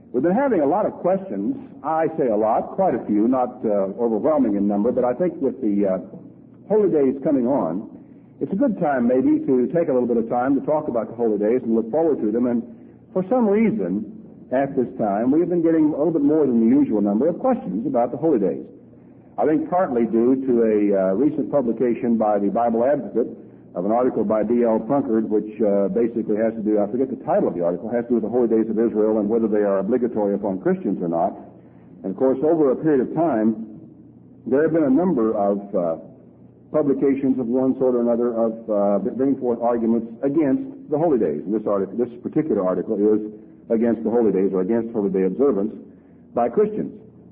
We've been having a lot of questions. I say a lot, quite a few, not overwhelming in number, but I think with the holy days coming on, it's a good time maybe to take a little bit of time to talk about the holy days and look forward to them. And for some reason, at this time, we have been getting a little bit more than the usual number of questions about the holy days. I think partly due to a recent publication by the Bible Advocate of an article by D.L. Plunkard, which basically has to do, I forget the title of the article, has to do with the holy days of Israel and whether they are obligatory upon Christians or not. And of course, over a period of time, there have been a number of publications of one sort or another of bringing forth arguments against the holy days. And this particular article is against the holy days or against holy day observance by Christians.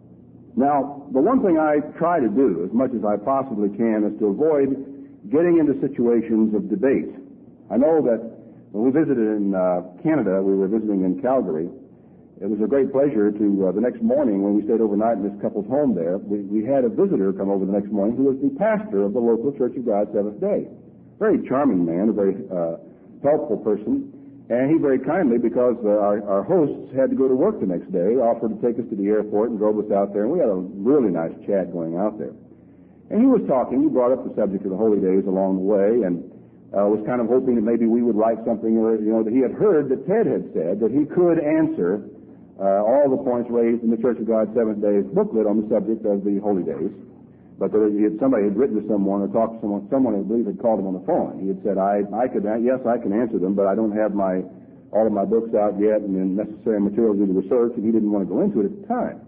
Now, the one thing I try to do as much as I possibly can is to avoid getting into situations of debate. I know that when we visited in Canada, we were visiting in Calgary. It was a great pleasure to, the next morning when we stayed overnight in this couple's home there, we had a visitor come over the next morning who was the pastor of the local Church of God Seventh Day. Very charming man, a very helpful person. And he very kindly, because our hosts had to go to work the next day, offered to take us to the airport and drove us out there. And we had a really nice chat going out there. And he was talking. He brought up the subject of the holy days along the way, and was kind of hoping that maybe we would write something, or that he had heard that Ted had said that he could answer all the points raised in the Church of God Seventh Day booklet on the subject of the holy days. But somebody had written to someone or talked to someone I believe had called him on the phone. He had said, yes, I can answer them, but I don't have all of my books out yet and the necessary materials to do the research, and he didn't want to go into it at the time.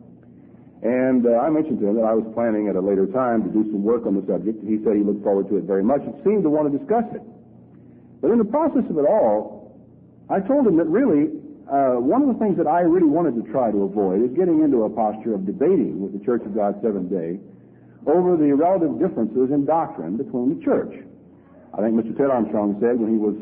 And I mentioned to him that I was planning at a later time to do some work on the subject. He said he looked forward to it very much and seemed to want to discuss it. But in the process of it all, I told him that really one of the things that I really wanted to try to avoid is getting into a posture of debating with the Church of God Seventh Day over the relative differences in doctrine between the church. I think Mr. Ted Armstrong said when he was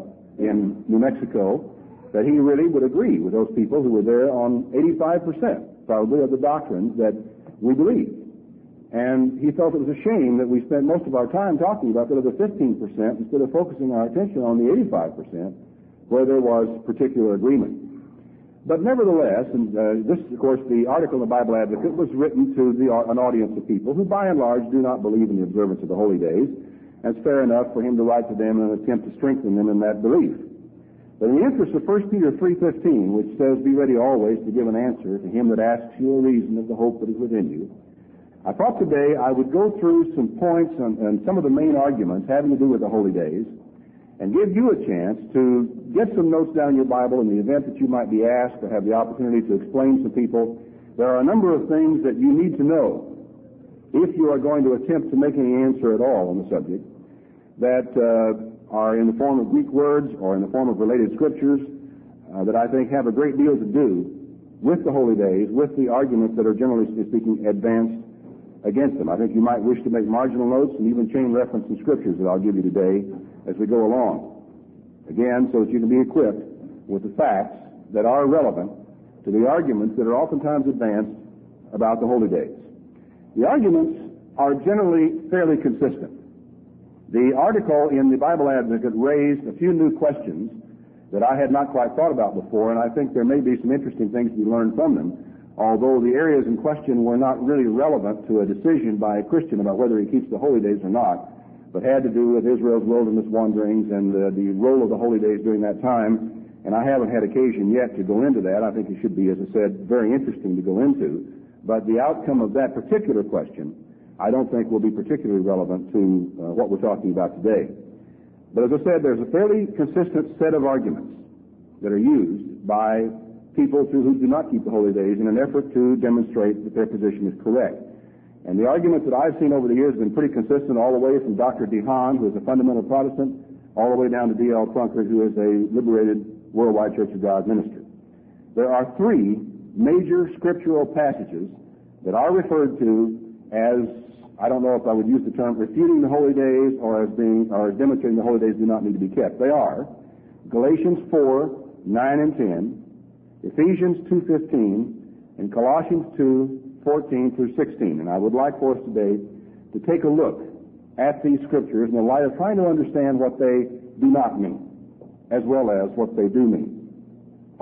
in New Mexico that he really would agree with those people who were there on 85% probably of the doctrines that we believe. And he felt it was a shame that we spent most of our time talking about the other 15% instead of focusing our attention on the 85% where there was particular agreement. But nevertheless, and this, of course, the article in the Bible Advocate was written to an audience of people who, by and large, do not believe in the observance of the holy days. And it's fair enough for him to write to them in an attempt to strengthen them in that belief. But in the interest of 1 Peter 3:15, which says, "Be ready always to give an answer to him that asks you a reason of the hope that is within you," I thought today I would go through some points and some of the main arguments having to do with the holy days, and give you a chance to get some notes down in your Bible in the event that you might be asked or have the opportunity to explain to people. There are a number of things that you need to know if you are going to attempt to make any answer at all on the subject that are in the form of Greek words or in the form of related scriptures that I think have a great deal to do with the holy days, with the arguments that are generally speaking advanced against them. I think you might wish to make marginal notes and even chain reference some scriptures that I'll give you today as we go along. Again, so that you can be equipped with the facts that are relevant to the arguments that are oftentimes advanced about the holy days. The arguments are generally fairly consistent. The article in the Bible Advocate raised a few new questions that I had not quite thought about before, and I think there may be some interesting things to be learned from them, although the areas in question were not really relevant to a decision by a Christian about whether he keeps the holy days or not, but had to do with Israel's wilderness wanderings and the role of the holy days during that time. And I haven't had occasion yet to go into that. I think it should be, as I said, very interesting to go into. But the outcome of that particular question, I don't think will be particularly relevant to what we're talking about today. But as I said, there's a fairly consistent set of arguments that are used by people who do not keep the holy days in an effort to demonstrate that their position is correct. And the arguments that I've seen over the years have been pretty consistent all the way from Dr. DeHaan, who is a fundamental Protestant, all the way down to D.L. Plunkard, who is a liberated Worldwide Church of God minister. There are three major scriptural passages that are referred to as, I don't know if I would use the term refuting the holy days or as demonstrating the holy days do not need to be kept. They are Galatians 4:9 and 10, Ephesians 2:15, and Colossians 2:14 through 16. And I would like for us today to take a look at these scriptures in the light of trying to understand what they do not mean, as well as what they do mean.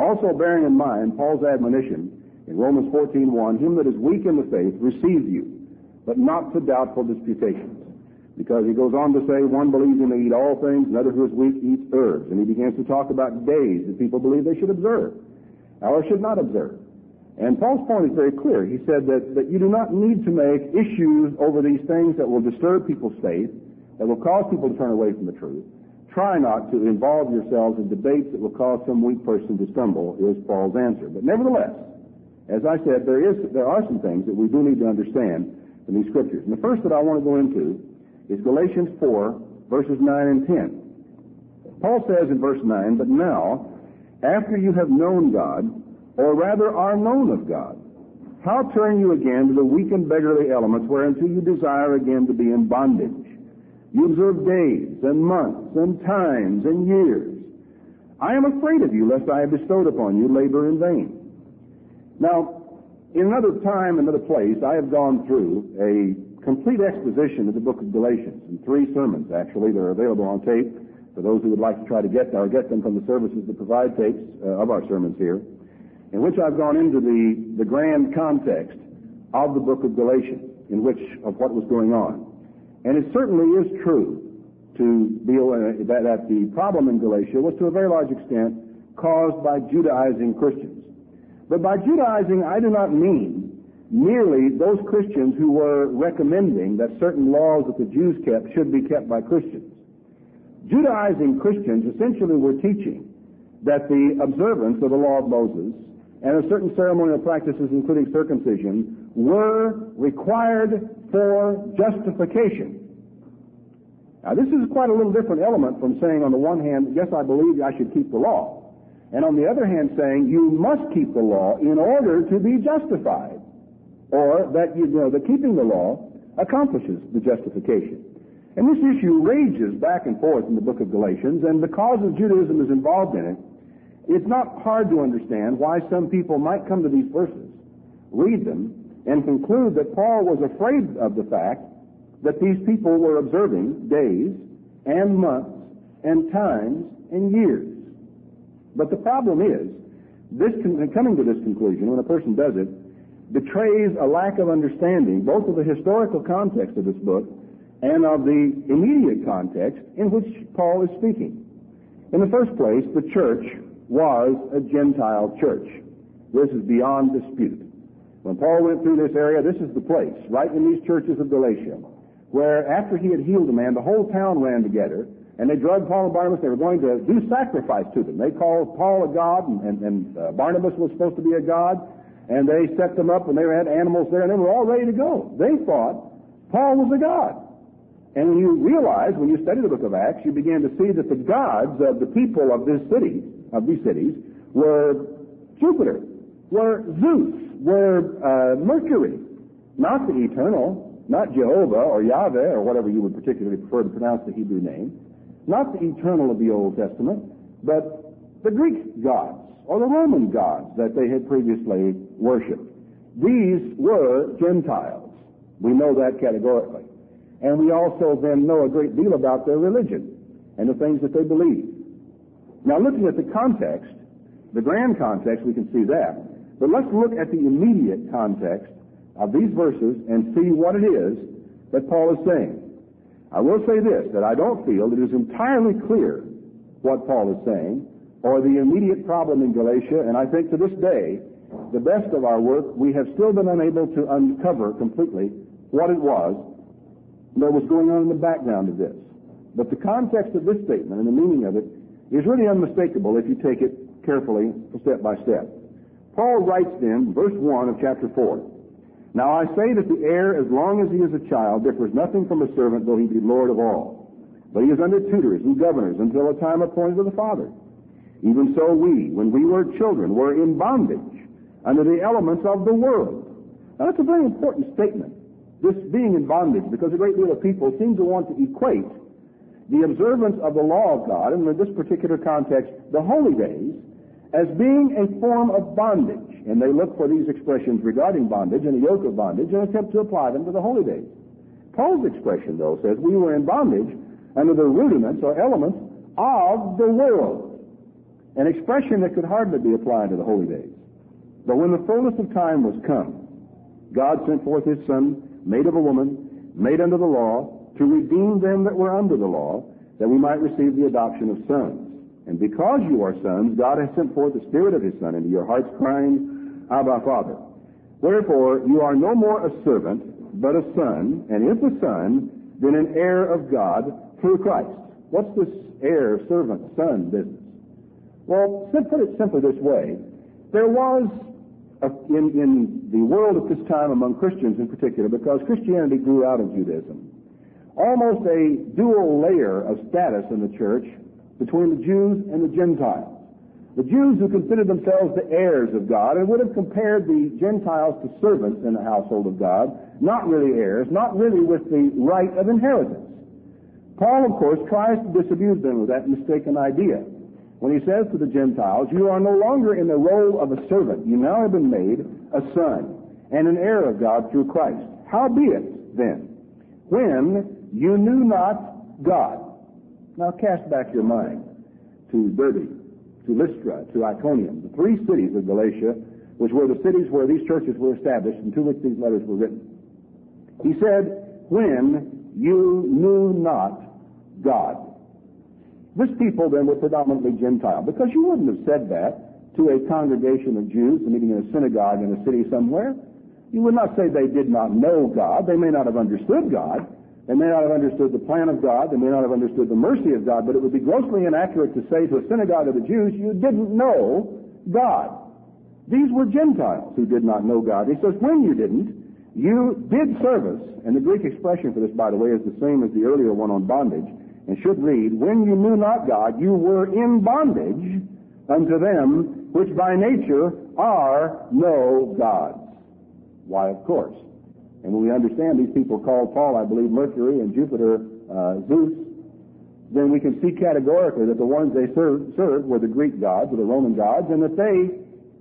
Also bearing in mind Paul's admonition in Romans 14:1, him that is weak in the faith receive you, but not to doubtful disputations. Because he goes on to say, one believes him to eat all things, another who is weak eats herbs. And he begins to talk about days that people believe they should observe, or should not observe. And Paul's point is very clear. He said that you do not need to make issues over these things that will disturb people's faith, that will cause people to turn away from the truth. Try not to involve yourselves in debates that will cause some weak person to stumble, is Paul's answer. But nevertheless, as I said, there are some things that we do need to understand in these scriptures. And the first that I want to go into is Galatians 4, verses 9 and 10. Paul says in verse 9, but now, after you have known God, or rather are known of God, how turn you again to the weak and beggarly elements whereunto you desire again to be in bondage? You observe days and months and times and years. I am afraid of you, lest I have bestowed upon you labor in vain. Now, in another time, another place, I have gone through a complete exposition of the book of Galatians in 3 sermons, actually. They're available on tape for those who would like to try to get them from the services that provide tapes of our sermons here, in which I've gone into the grand context of the book of Galatians, of what was going on. And it certainly is true that the problem in Galatia was to a very large extent caused by Judaizing Christians. But by Judaizing, I do not mean merely those Christians who were recommending that certain laws that the Jews kept should be kept by Christians. Judaizing Christians essentially were teaching that the observance of the law of Moses and of certain ceremonial practices, including circumcision, were required for justification. Now, this is quite a little different element from saying, on the one hand, yes, I believe I should keep the law, and on the other hand, saying you must keep the law in order to be justified, or that that keeping the law accomplishes the justification. And this issue rages back and forth in the book of Galatians, and because of Judaism is involved in it, it's not hard to understand why some people might come to these verses, read them, and conclude that Paul was afraid of the fact that these people were observing days and months and times and years. But the problem is, coming to this conclusion, when a person does it, betrays a lack of understanding both of the historical context of this book and of the immediate context in which Paul is speaking. In the first place, the church was a Gentile church. This is beyond dispute. When Paul went through this area, this is the place, right in these churches of Galatia, where after he had healed a man, the whole town ran together, and they drugged Paul and Barnabas. They were going to do sacrifice to them. They called Paul a god, and Barnabas was supposed to be a god, and they set them up, and they had animals there, and they were all ready to go. They thought Paul was a god. And when you realize, when you study the book of Acts, you begin to see that the gods of the people of these cities, were Jupiter, were Zeus, were Mercury, not the eternal, not Jehovah or Yahweh or whatever you would particularly prefer to pronounce the Hebrew name, not the eternal of the Old Testament, but the Greek gods or the Roman gods that they had previously worshipped. These were Gentiles. We know that categorically. And we also then know a great deal about their religion and the things that they believe. Now, looking at the context, the grand context, we can see that. But let's look at the immediate context of these verses and see what it is that Paul is saying. I will say this, that I don't feel it is entirely clear what Paul is saying or the immediate problem in Galatia, and I think to this day, the best of our work, we have still been unable to uncover completely what it was that was going on in the background of this. But the context of this statement and the meaning of it is really unmistakable if you take it carefully, step by step. Paul writes then, verse 1 of chapter 4, Now I say that the heir, as long as he is a child, differs nothing from a servant, though he be Lord of all. But he is under tutors and governors until a time appointed of the Father. Even so we, when we were children, were in bondage under the elements of the world. Now that's a very important statement, this being in bondage, because a great deal of people seem to want to equate the observance of the law of God, and in this particular context, the holy days, as being a form of bondage. And they look for these expressions regarding bondage and the yoke of bondage and attempt to apply them to the holy days. Paul's expression, though, says we were in bondage under the rudiments or elements of the world. an expression that could hardly be applied to the holy days. But when the fullness of time was come, God sent forth his Son, made of a woman, made under the law, to redeem them that were under the law, that we might receive the adoption of sons. And because you are sons, God has sent forth the Spirit of his Son into your hearts, crying, Abba, Father. Wherefore you are no more a servant, but a son, and if a son, then an heir of God through Christ. What's this heir, servant, son business? Well, to put it simply this way, there was, in the world at this time among Christians in particular, because Christianity grew out of Judaism, almost a dual layer of status in the church between the Jews and the Gentiles. The Jews who considered themselves the heirs of God and would have compared the Gentiles to servants in the household of God, not really heirs, not really with the right of inheritance. Paul, of course, tries to disabuse them of that mistaken idea when he says to the Gentiles, you are no longer in the role of a servant. You now have been made a son and an heir of God through Christ. Howbeit, then, when you knew not God. Now cast back your mind to Derbe, to Lystra, to Iconium, the three cities of Galatia, which were the cities where these churches were established and to which these letters were written. He said, when you knew not God. This people then were predominantly Gentile, because you wouldn't have said that to a congregation of Jews meeting in a synagogue in a city somewhere. You would not say they did not know God. They may not have understood God. They may not have understood the plan of God. They may not have understood the mercy of God, but it would be grossly inaccurate to say to a synagogue of the Jews, you didn't know God. These were Gentiles who did not know God. He says, when you didn't, you did service. And the Greek expression for this, by the way, is the same as the earlier one on bondage, and should read, when you knew not God, you were in bondage unto them which by nature are no gods. Why, of course. And when we understand these people called Paul, I believe, Mercury and Jupiter, Zeus, then we can see categorically that the ones they served were the Greek gods, or the Roman gods, and that they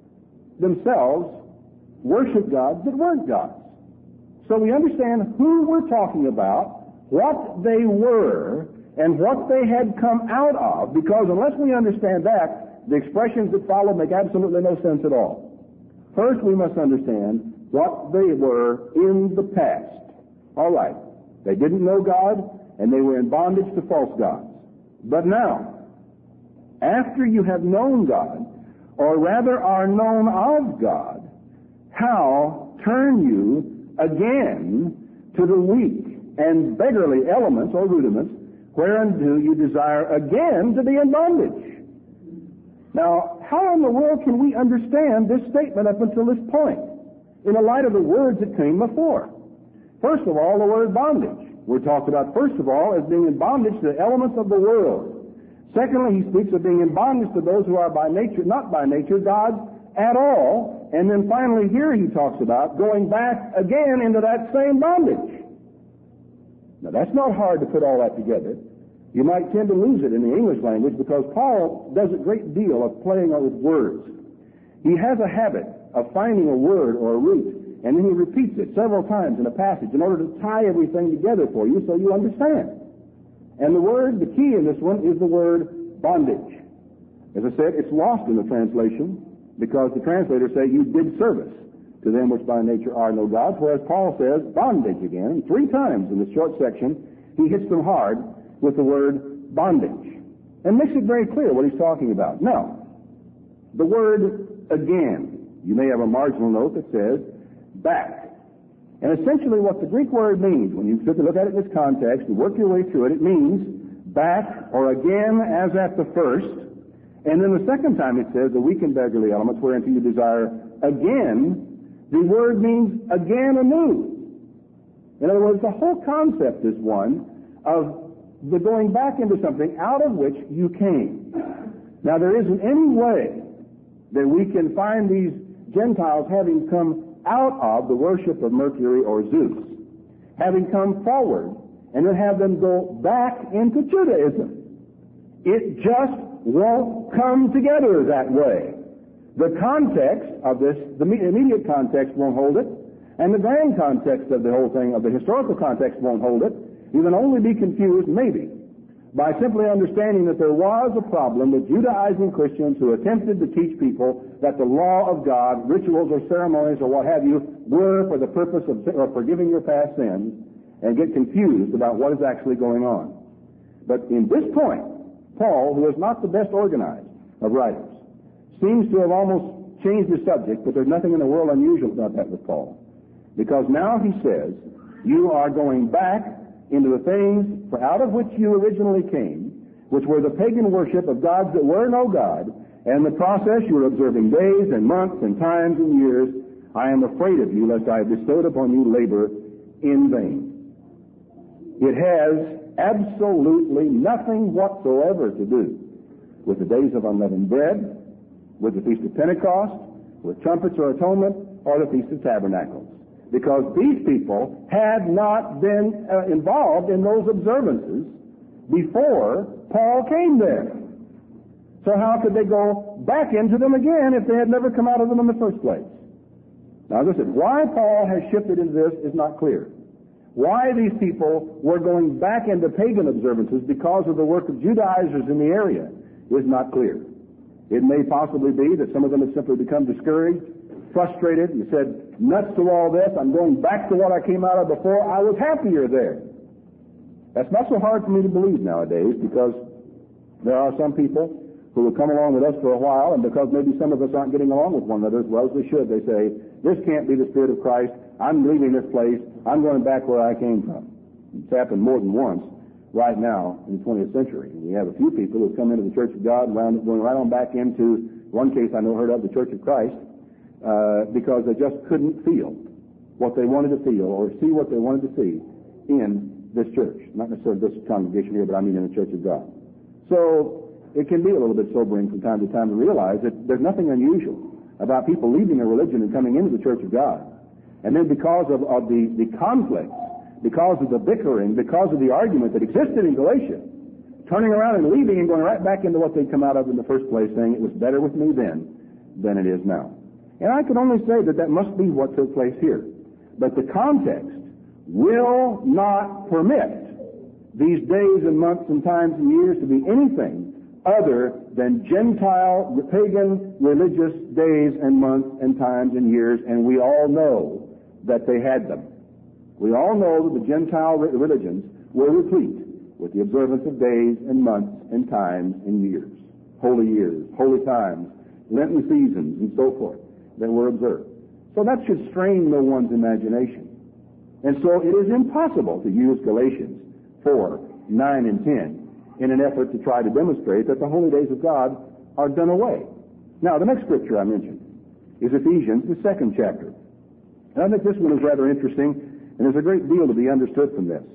themselves worshiped gods that weren't gods. So we understand who we're talking about, what they were, and what they had come out of, because unless we understand that, the expressions that follow make absolutely no sense at all. First, we must understand what they were in the past. All right. They didn't know God, and they were in bondage to false gods. But now, after you have known God, or rather are known of God, how turn you again to the weak and beggarly elements or rudiments, whereunto you desire again to be in bondage? Now, how in the world can we understand this statement up until this point, in the light of the words that came before? First of all, the word bondage. We're talked about, first of all, as being in bondage to the elements of the world. Secondly, he speaks of being in bondage to those who are by nature, not by nature, gods at all. And then finally here he talks about going back again into that same bondage. Now, that's not hard to put all that together. You might tend to lose it in the English language because Paul does a great deal of playing with words. He has a habit of finding a word or a root, and then he repeats it several times in a passage in order to tie everything together for you so you understand. And the key in this one is the word bondage. As I said, it's lost in the translation because the translators say you did service to them which by nature are no gods, whereas Paul says bondage again. 3 times in this short section, he hits them hard with the word bondage and makes it very clear what he's talking about. Now, the word again, you may have a marginal note that says back. And essentially what the Greek word means, when you look at it in this context and work your way through it, it means back or again as at the first. And then the second time it says the weak and beggarly elements whereunto you desire again. The word means again anew. In other words, the whole concept is one of the going back into something out of which you came. Now, there isn't any way that we can find these Gentiles having come out of the worship of Mercury or Zeus, having come forward, and then have them go back into Judaism. It just won't come together that way. The context of this, the immediate context won't hold it, and the grand context of the whole thing, of the historical context won't hold it. You can only be confused, maybe, by simply understanding that there was a problem with Judaizing Christians who attempted to teach people that the law of God, rituals or ceremonies or what have you, were for the purpose of forgiving your past sins, and get confused about what is actually going on. But in this point, Paul, who is not the best organized of writers, seems to have almost changed the subject, but there's nothing in the world unusual about that with Paul. Because now he says, you are going back into the things out of which you originally came, which were the pagan worship of gods that were no God, and in the process you are observing days and months and times and years. I am afraid of you, lest I have bestowed upon you labor in vain. It has absolutely nothing whatsoever to do with the days of unleavened bread, with the Feast of Pentecost, with trumpets or atonement, or the Feast of Tabernacles. Because these people had not been involved in those observances before Paul came there. So how could they go back into them again if they had never come out of them in the first place? Now listen, why Paul has shifted into this is not clear. Why these people were going back into pagan observances because of the work of Judaizers in the area is not clear. It may possibly be that some of them had simply become discouraged, frustrated, and said, nuts to all this, I'm going back to what I came out of before. I was happier there. That's not so hard for me to believe nowadays, because there are some people who will come along with us for a while, and because maybe some of us aren't getting along with one another as well as we should, they say, this can't be the Spirit of Christ. I'm leaving this place. I'm going back where I came from. It's happened more than once right now in the 20th century. We have a few people who come into the Church of God and going right on back into, one case I know heard of, the Church of Christ, because they just couldn't feel what they wanted to feel or see what they wanted to see in this church. Not necessarily this congregation here, but I mean in the Church of God. So it can be a little bit sobering from time to time to realize that there's nothing unusual about people leaving their religion and coming into the Church of God. And then because of the conflicts, because of the bickering, because of the argument that existed in Galatia, turning around and leaving and going right back into what they'd come out of in the first place, saying it was better with me then than it is now. And I can only say that that must be what took place here. But the context will not permit these days and months and times and years to be anything other than Gentile, pagan, religious days and months and times and years, and we all know that they had them. We all know that the Gentile religions were replete with the observance of days and months and times and years, holy times, Lenten seasons, and so forth that were observed. So that should strain no one's imagination. And so it is impossible to use Galatians 4, 9, and 10 in an effort to try to demonstrate that the holy days of God are done away. Now, the next scripture I mentioned is Ephesians, the 2nd chapter. And I think this one is rather interesting, and there's a great deal to be understood from this.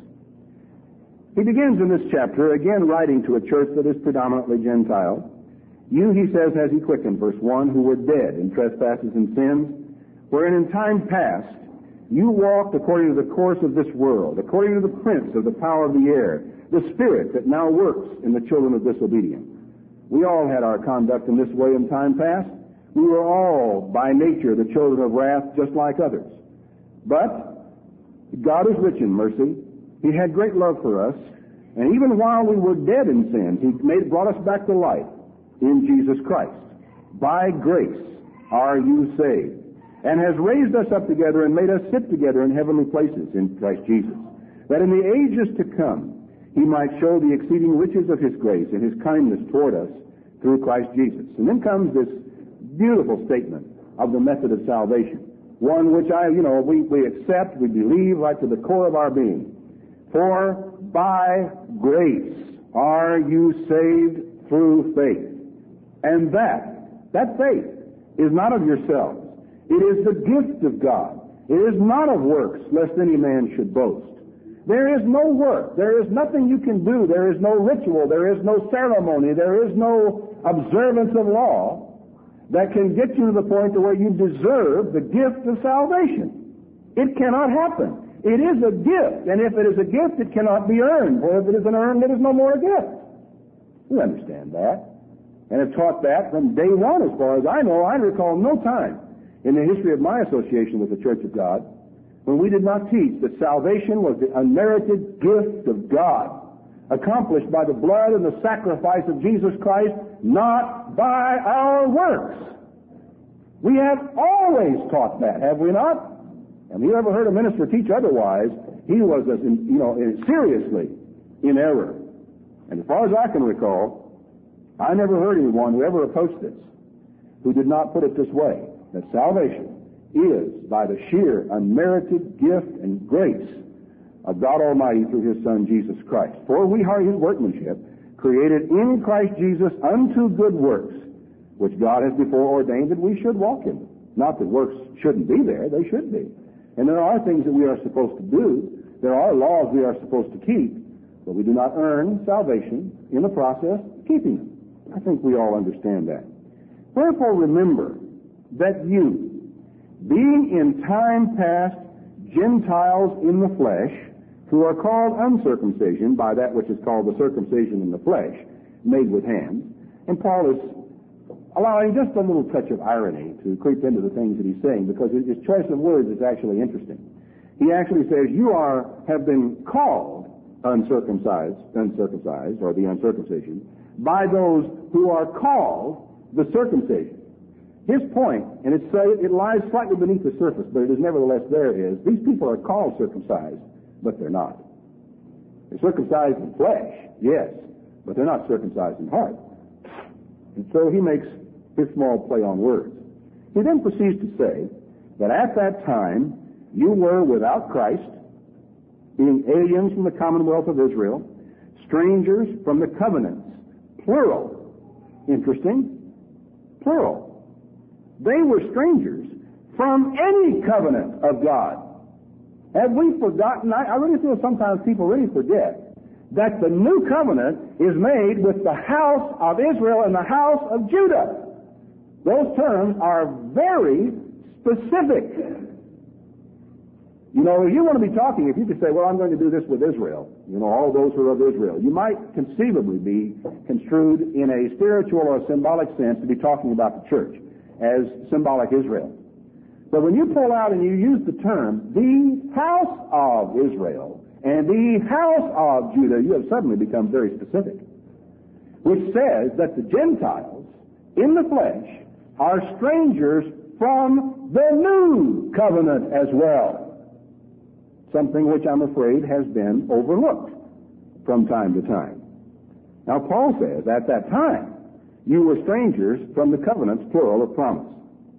He begins in this chapter, again writing to a church that is predominantly Gentile. You, he says, has he quickened, verse 1, who were dead in trespasses and sins, wherein in time past you walked according to the course of this world, according to the prince of the power of the air, the spirit that now works in the children of disobedience. We all had our conduct in this way in time past. We were all, by nature, the children of wrath, just like others. But God is rich in mercy. He had great love for us. And even while we were dead in sins, He brought us back to life in Jesus Christ. By grace are you saved, and has raised us up together and made us sit together in heavenly places in Christ Jesus, that in the ages to come He might show the exceeding riches of His grace and His kindness toward us through Christ Jesus. And then comes this beautiful statement of the method of salvation, one which we accept, we believe right to the core of our being. For by grace are you saved through faith. And that faith is not of yourselves. It is the gift of God. It is not of works, lest any man should boast. There is no work. There is nothing you can do. There is no ritual. There is no ceremony. There is no observance of law that can get you to the point to where you deserve the gift of salvation. It cannot happen. It is a gift, and if it is a gift, it cannot be earned. For if it is an earned, it is no more a gift. We understand that, and have taught that from day one, as far as I know. I recall no time in the history of my association with the Church of God when we did not teach that salvation was the unmerited gift of God, accomplished by the blood and the sacrifice of Jesus Christ, not by our works. We have always taught that, have we not? Have you ever heard a minister teach otherwise? He was, seriously in error. And as far as I can recall, I never heard anyone who ever approached this who did not put it this way, that salvation is by the sheer unmerited gift and grace of God Almighty through His Son, Jesus Christ. For we are His workmanship, created in Christ Jesus unto good works, which God has before ordained that we should walk in. Not that works shouldn't be there, they should be. And there are things that we are supposed to do. There are laws we are supposed to keep, but we do not earn salvation in the process of keeping them. I think we all understand that. Wherefore remember that you, being in time past Gentiles in the flesh, who are called uncircumcision by that which is called the circumcision in the flesh, made with hands. And Paul is allowing just a little touch of irony to creep into the things that he's saying, because his choice of words is actually interesting. He actually says, you have been called uncircumcised, or the uncircumcision, by those who are called the circumcision. His point, and it lies slightly beneath the surface, but it is nevertheless there, is these people are called circumcised, but they're not. They're circumcised in flesh, yes, but they're not circumcised in heart. And so he makes his small play on words. He then proceeds to say that at that time you were without Christ, being aliens from the commonwealth of Israel, strangers from the covenants, plural. Interesting, plural. They were strangers from any covenant of God. Have we forgotten? I really feel sometimes people really forget that the new covenant is made with the house of Israel and the house of Judah. Those terms are very specific. You know, if you want to be talking, if you could say, well, I'm going to do this with Israel, all those who are of Israel, you might conceivably be construed in a spiritual or a symbolic sense to be talking about the church as symbolic Israel. But when you pull out and you use the term, the house of Israel and the house of Judah, you have suddenly become very specific, which says that the Gentiles in the flesh are strangers from the new covenant as well. Something which I'm afraid has been overlooked from time to time. Now Paul says, at that time, you were strangers from the covenants, plural, of promise.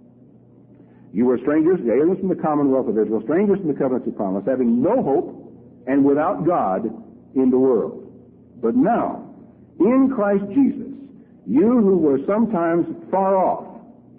You were strangers, aliens from the commonwealth of Israel, strangers from the covenants of promise, having no hope and without God in the world. But now, in Christ Jesus, you who were sometimes far off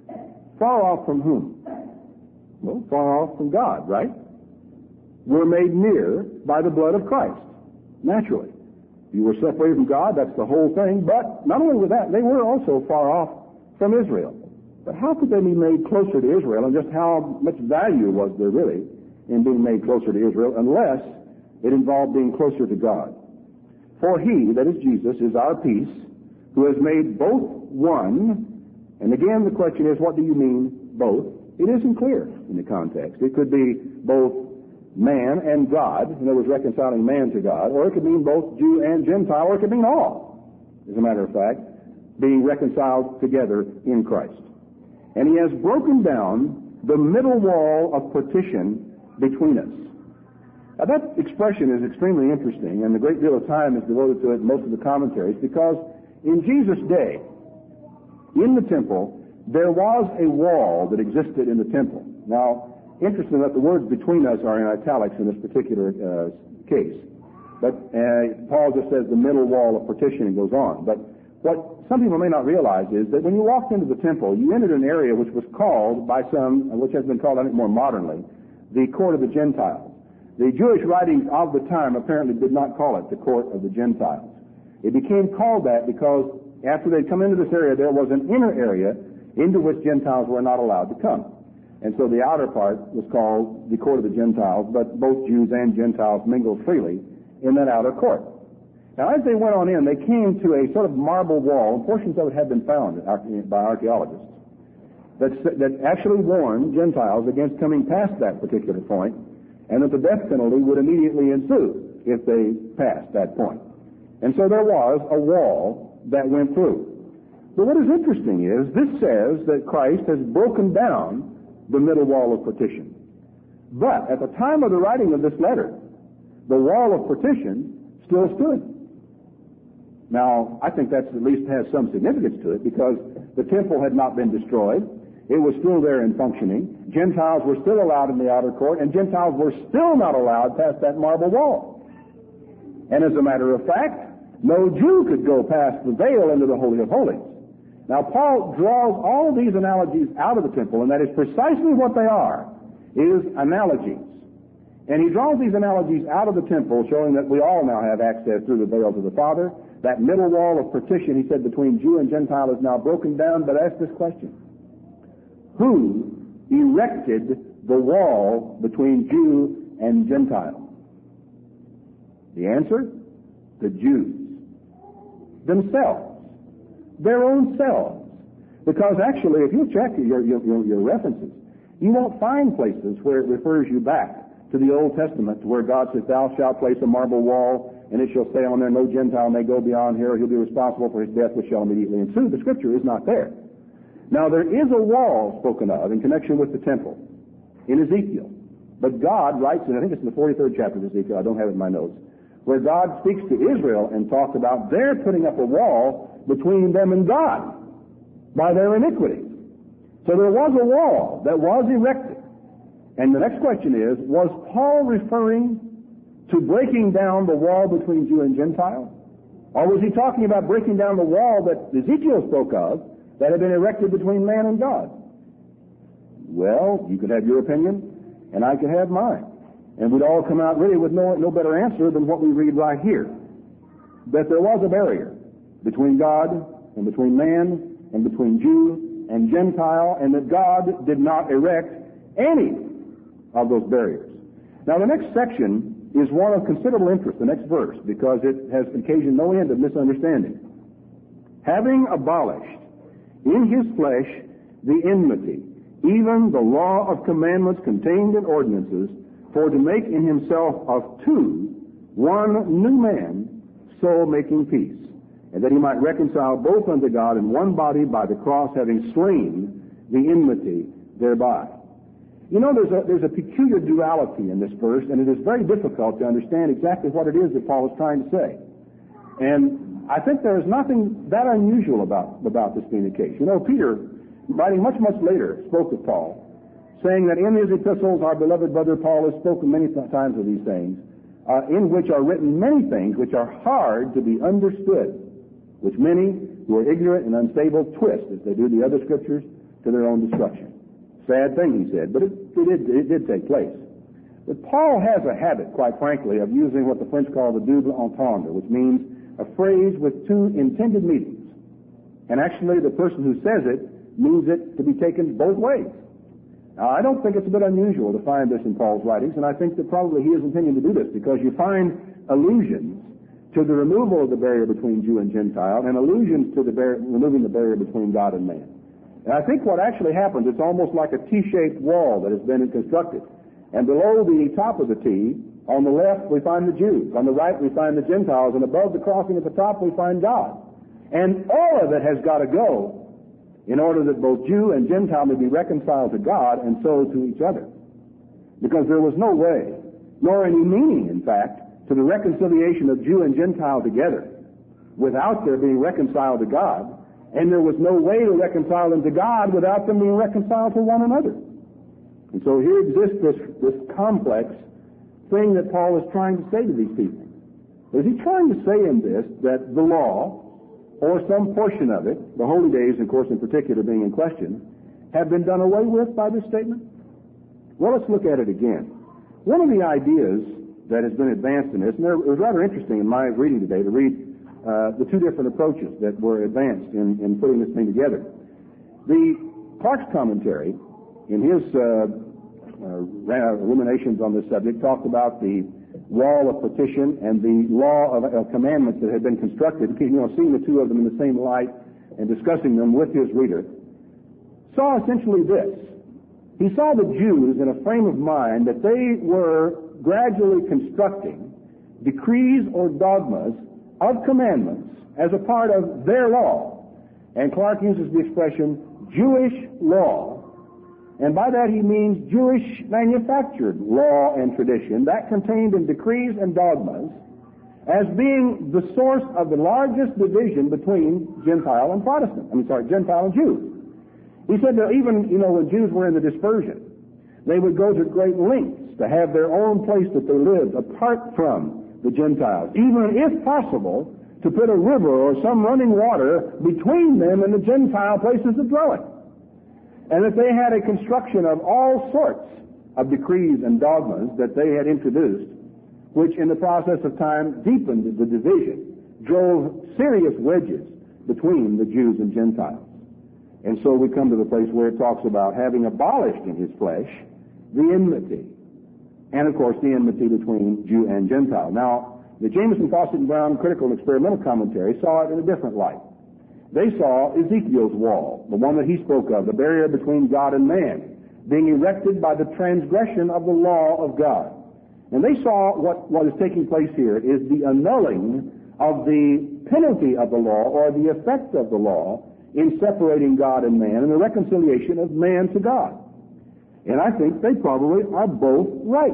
from whom? Well, far off from God, right? Were made near by the blood of Christ, naturally. You were separated from God, that's the whole thing, but not only with that, they were also far off from Israel. But how could they be made closer to Israel, and just how much value was there really in being made closer to Israel, unless it involved being closer to God? For He, that is Jesus, is our peace, who has made both one. And again, the question is, what do you mean, both? It isn't clear in the context. It could be both man and God, in other words, reconciling man to God, or it could mean both Jew and Gentile, or it could mean all, as a matter of fact, being reconciled together in Christ. And He has broken down the middle wall of partition between us. Now that expression is extremely interesting, and a great deal of time is devoted to it in most of the commentaries, because in Jesus' day, in the temple, there was a wall that existed in the temple. Now, interesting that the words between us are in italics in this particular case. But Paul just says the middle wall of partition and goes on. But what some people may not realize is that when you walked into the temple, you entered an area which was called by some, which has been called, I think more modernly, the court of the Gentiles. The Jewish writings of the time apparently did not call it the court of the Gentiles. It became called that because after they'd come into this area, there was an inner area into which Gentiles were not allowed to come. And so the outer part was called the court of the Gentiles, but both Jews and Gentiles mingled freely in that outer court. Now, as they went on in, they came to a sort of marble wall, and portions of it had been found by archaeologists, that actually warned Gentiles against coming past that particular point, and that the death penalty would immediately ensue if they passed that point. And so there was a wall that went through. But what is interesting is this says that Christ has broken down the middle wall of partition. But at the time of the writing of this letter, the wall of partition still stood. Now, I think that at least has some significance to it, because the temple had not been destroyed. It was still there and functioning. Gentiles were still allowed in the outer court, and Gentiles were still not allowed past that marble wall. And as a matter of fact, no Jew could go past the veil into the Holy of Holies. Now, Paul draws all these analogies out of the temple, and that is precisely what they are, is analogies. And he draws these analogies out of the temple, showing that we all now have access through the veil to the Father. That middle wall of partition, he said, between Jew and Gentile is now broken down. But ask this question: who erected the wall between Jew and Gentile? The answer? The Jews themselves. Their own selves. Because actually, if you check your references, you won't find places where it refers you back to the Old Testament, where God says, "Thou shalt place a marble wall, and it shall say on there, no Gentile may go beyond here, or he'll be responsible for his death, which shall immediately ensue." The Scripture is not there. Now, there is a wall spoken of in connection with the temple in Ezekiel. But God writes, and I think it's in the 43rd chapter of Ezekiel, I don't have it in my notes, where God speaks to Israel and talks about their putting up a wall between them and God by their iniquity. So there was a wall that was erected. And the next question is, was Paul referring to breaking down the wall between Jew and Gentile? Or was he talking about breaking down the wall that Ezekiel spoke of that had been erected between man and God? Well, you could have your opinion, and I could have mine. And we'd all come out really with no better answer than what we read right here. That there was a barrier between God and between man and between Jew and Gentile, and that God did not erect any of those barriers. Now, the next section is one of considerable interest, the next verse, because it has occasioned no end of misunderstanding. Having abolished in his flesh the enmity, even the law of commandments contained in ordinances, for to make in himself of two one new man, so making peace, and that he might reconcile both unto God in one body by the cross, having slain the enmity thereby. You know, there's a peculiar duality in this verse, and it is very difficult to understand exactly what it is that Paul is trying to say. And I think there is nothing that unusual about this being the case. You know, Peter, writing much later, spoke of Paul, saying that in his epistles, our beloved brother Paul has spoken many times of these things, in which are written many things which are hard to be understood, which many who are ignorant and unstable twist, as they do the other scriptures, to their own destruction. Sad thing, he said, but it did take place. But Paul has a habit, quite frankly, of using what the French call the double entendre, which means a phrase with two intended meanings. And actually, the person who says it means it to be taken both ways. Now, I don't think it's a bit unusual to find this in Paul's writings, and I think that probably he is intending to do this, because you find allusions to the removal of the barrier between Jew and Gentile, and allusions to removing the barrier between God and man. And I think what actually happens, it's almost like a T-shaped wall that has been constructed. And below the top of the T, on the left, we find the Jews. On the right, we find the Gentiles. And above the crossing at the top, we find God. And all of it has got to go in order that both Jew and Gentile may be reconciled to God and so to each other. Because there was no way, nor any meaning, in fact, to the reconciliation of Jew and Gentile together without their being reconciled to God. And there was no way to reconcile them to God without them being reconciled to one another. And so here exists this complex thing that Paul is trying to say to these people. Is he trying to say in this that the law, or some portion of it, the holy days, of course, in particular being in question, have been done away with by this statement? Well, let's look at it again. One of the ideas that has been advanced in this, and it was rather interesting in my reading today to read the two different approaches that were advanced in putting this thing together. The Clark's commentary, in his ruminations on this subject, talked about the wall of partition and the law of commandments that had been constructed, seeing the two of them in the same light and discussing them with his reader, saw essentially this. He saw the Jews in a frame of mind that they were gradually constructing decrees or dogmas of commandments as a part of their law. And Clark uses the expression Jewish law. And by that he means Jewish manufactured law and tradition that contained in decrees and dogmas as being the source of the largest division between Gentile and Gentile and Jew. He said that even, when Jews were in the dispersion, they would go to great lengths to have their own place that they lived apart from the Gentiles, even if possible, to put a river or some running water between them and the Gentile places of dwelling. And that they had a construction of all sorts of decrees and dogmas that they had introduced, which in the process of time deepened the division, drove serious wedges between the Jews and Gentiles. And so we come to the place where it talks about having abolished in his flesh the enmity. And of course the enmity between Jew and Gentile. Now, the Jameson, Fawcett, and Brown Critical and Experimental Commentary saw it in a different light. They saw Ezekiel's wall, the one that he spoke of, the barrier between God and man, being erected by the transgression of the law of God. And they saw what is taking place here is the annulling of the penalty of the law or the effect of the law in separating God and man and the reconciliation of man to God. And I think they probably are both right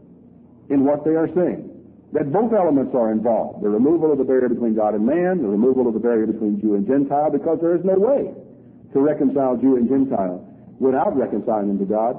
in what they are saying. That both elements are involved. The removal of the barrier between God and man, the removal of the barrier between Jew and Gentile, because there is no way to reconcile Jew and Gentile without reconciling them to God.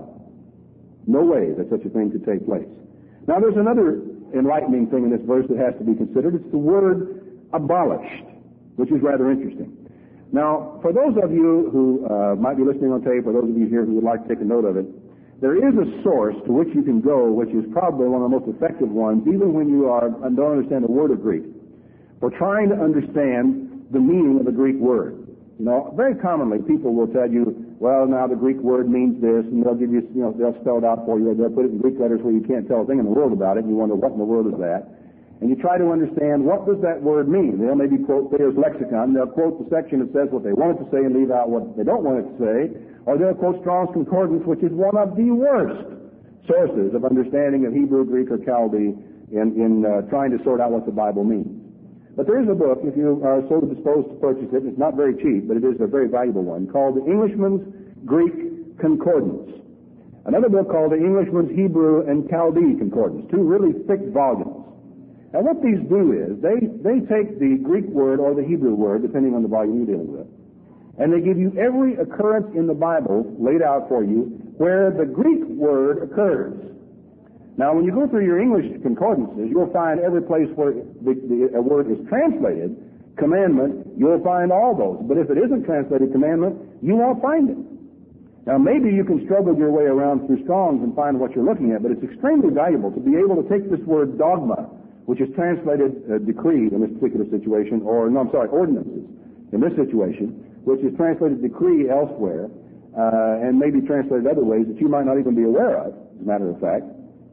No way that such a thing could take place. Now there's another enlightening thing in this verse that has to be considered. It's the word abolished, which is rather interesting. Now, for those of you who might be listening on tape, or those of you here who would like to take a note of it, there is a source to which you can go, which is probably one of the most effective ones, even when you don't understand a word of Greek, for trying to understand the meaning of the Greek word. Very commonly people will tell you, well, now the Greek word means this, and they'll give you, they'll spell it out for you, or they'll put it in Greek letters where you can't tell a thing in the world about it, and you wonder what in the world is that. And you try to understand what does that word mean. They'll maybe quote Thayer's lexicon. They'll quote the section that says what they want it to say and leave out what they don't want it to say. Or they'll quote Strong's Concordance, which is one of the worst sources of understanding of Hebrew, Greek, or Chaldee in trying to sort out what the Bible means. But there is a book, if you are so disposed to purchase it, it's not very cheap, but it is a very valuable one, called The Englishman's Greek Concordance. Another book called The Englishman's Hebrew and Chaldee Concordance, two really thick volumes. Now what these do is, they take the Greek word or the Hebrew word, depending on the volume you're dealing with, and they give you every occurrence in the Bible laid out for you where the Greek word occurs. Now when you go through your English concordances, you'll find every place where a word is translated commandment, you'll find all those. But if it isn't translated commandment, you won't find it. Now maybe you can struggle your way around through Strong's and find what you're looking at, but it's extremely valuable to be able to take this word dogma, which is translated decree in this particular situation, ordinances in this situation, which is translated decree elsewhere, and maybe translated other ways that you might not even be aware of, as a matter of fact.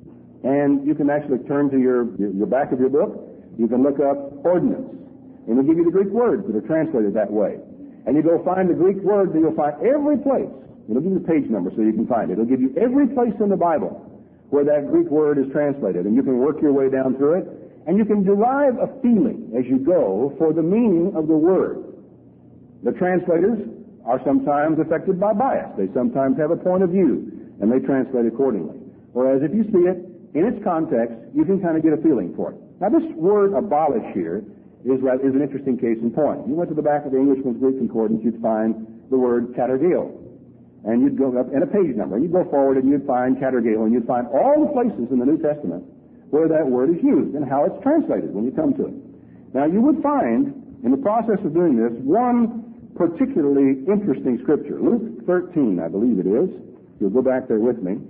And you can actually turn to your back of your book, you can look up ordinance, and it'll give you the Greek words that are translated that way. And you go find the Greek word, and you'll find every place. It'll give you the page number so you can find it. It'll give you every place in the Bible where that Greek word is translated, and you can work your way down through it, and you can derive a feeling as you go for the meaning of the word. The translators are sometimes affected by bias. They sometimes have a point of view, and they translate accordingly. Whereas if you see it in its context, you can kind of get a feeling for it. Now this word abolish here is an interesting case in point. You went to the back of the Englishman's Greek Concordance, you'd find the word katergeo. And you'd go up in a page number, and you'd go forward and you'd find katergeo, and you'd find all the places in the New Testament where that word is used and how it's translated when you come to it. Now you would find, in the process of doing this, one particularly interesting scripture. Luke 13, I believe it is. You'll go back there with me.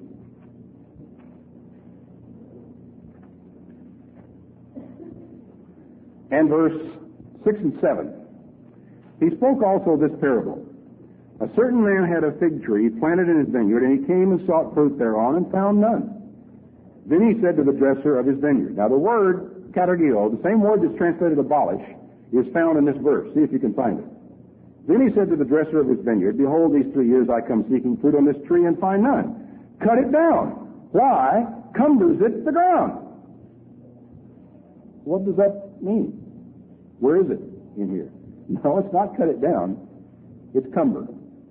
And verse 6 and 7. He spoke also this parable. A certain man had a fig tree planted in his vineyard, and he came and sought fruit thereon and found none. Then he said to the dresser of his vineyard. Now the word katergeo, the same word that's translated abolish, is found in this verse. See if you can find it. Then he said to the dresser of his vineyard, Behold, these 3 years I come seeking fruit on this tree and find none. Cut it down. Why? Cumbers it the ground. What does that mean? Where is it in here? No, it's not cut it down. It's cumber.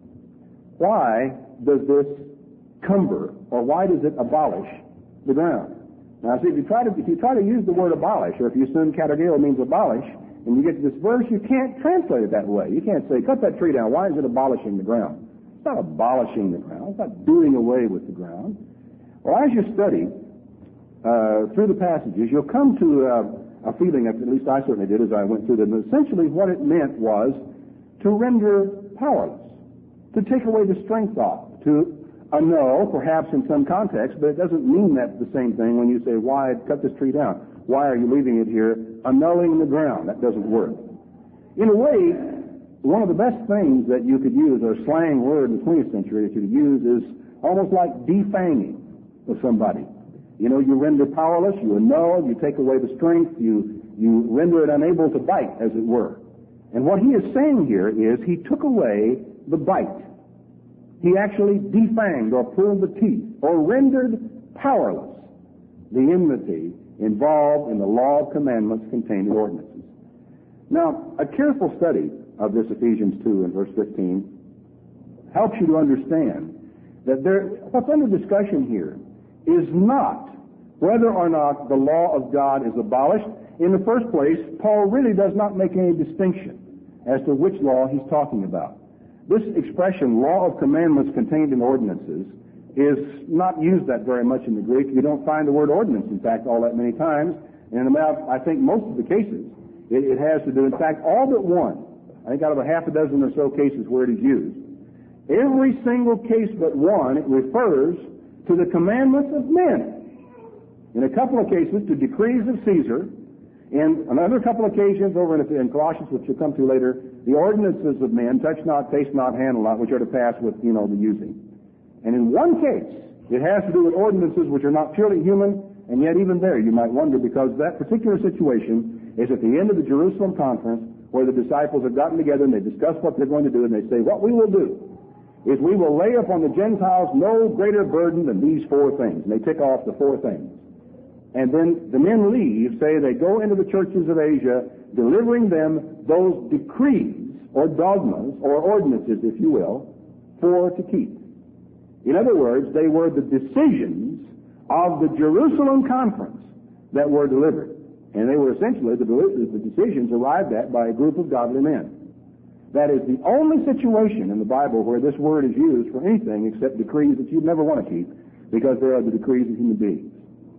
Why does this cumber, or why does it abolish the ground? Now, see, if you try to use the word abolish, or if you assume katergeo means abolish, and you get to this verse, you can't translate it that way. You can't say, cut that tree down. Why is it abolishing the ground? It's not abolishing the ground. It's not doing away with the ground. Well, as you study through the passages, you'll come to a feeling, at least I certainly did as I went through them, essentially what it meant was to render powerless, to take away the strength of, to annul, perhaps in some context, but it doesn't mean that's the same thing when you say, why cut this tree down? Why are you leaving it here? Annulling the ground. That doesn't work. In a way, one of the best things that you could use, or a slang word in the 20th century that you could use, is almost like defanging of somebody. You know, you render powerless, you annul, you take away the strength, you render it unable to bite, as it were. And what he is saying here is he took away the bite. He actually defanged or pulled the teeth or rendered powerless the enmity involved in the law of commandments contained in ordinances. Now, a careful study of this Ephesians 2 and verse 15 helps you to understand that what's under discussion here is not whether or not the law of God is abolished. In the first place, Paul really does not make any distinction as to which law he's talking about. This expression, law of commandments contained in ordinances, is not used that very much in the Greek. You don't find the word ordinance, in fact, all that many times. And about, I think, most of the cases, it has to do, in fact, all but one, I think out of a half a dozen or so cases where it is used, every single case but one, it refers to the commandments of men. In a couple of cases, to decrees of Caesar. In another couple of occasions, over in Colossians, which we'll come to later, the ordinances of men, touch not, taste not, handle not, which are to pass with, the using. And in one case, it has to do with ordinances which are not purely human, and yet even there you might wonder, because that particular situation is at the end of the Jerusalem conference, where the disciples have gotten together and they discuss what they're going to do, and they say, what we will do is we will lay upon the Gentiles no greater burden than these four things. And they tick off the four things. And then the men leave, say they go into the churches of Asia, delivering them those decrees, or dogmas, or ordinances, if you will, for to keep. In other words, they were the decisions of the Jerusalem conference that were delivered. And they were essentially the decisions arrived at by a group of godly men. That is the only situation in the Bible where this word is used for anything except decrees that you'd never want to keep, because they are the decrees of human beings.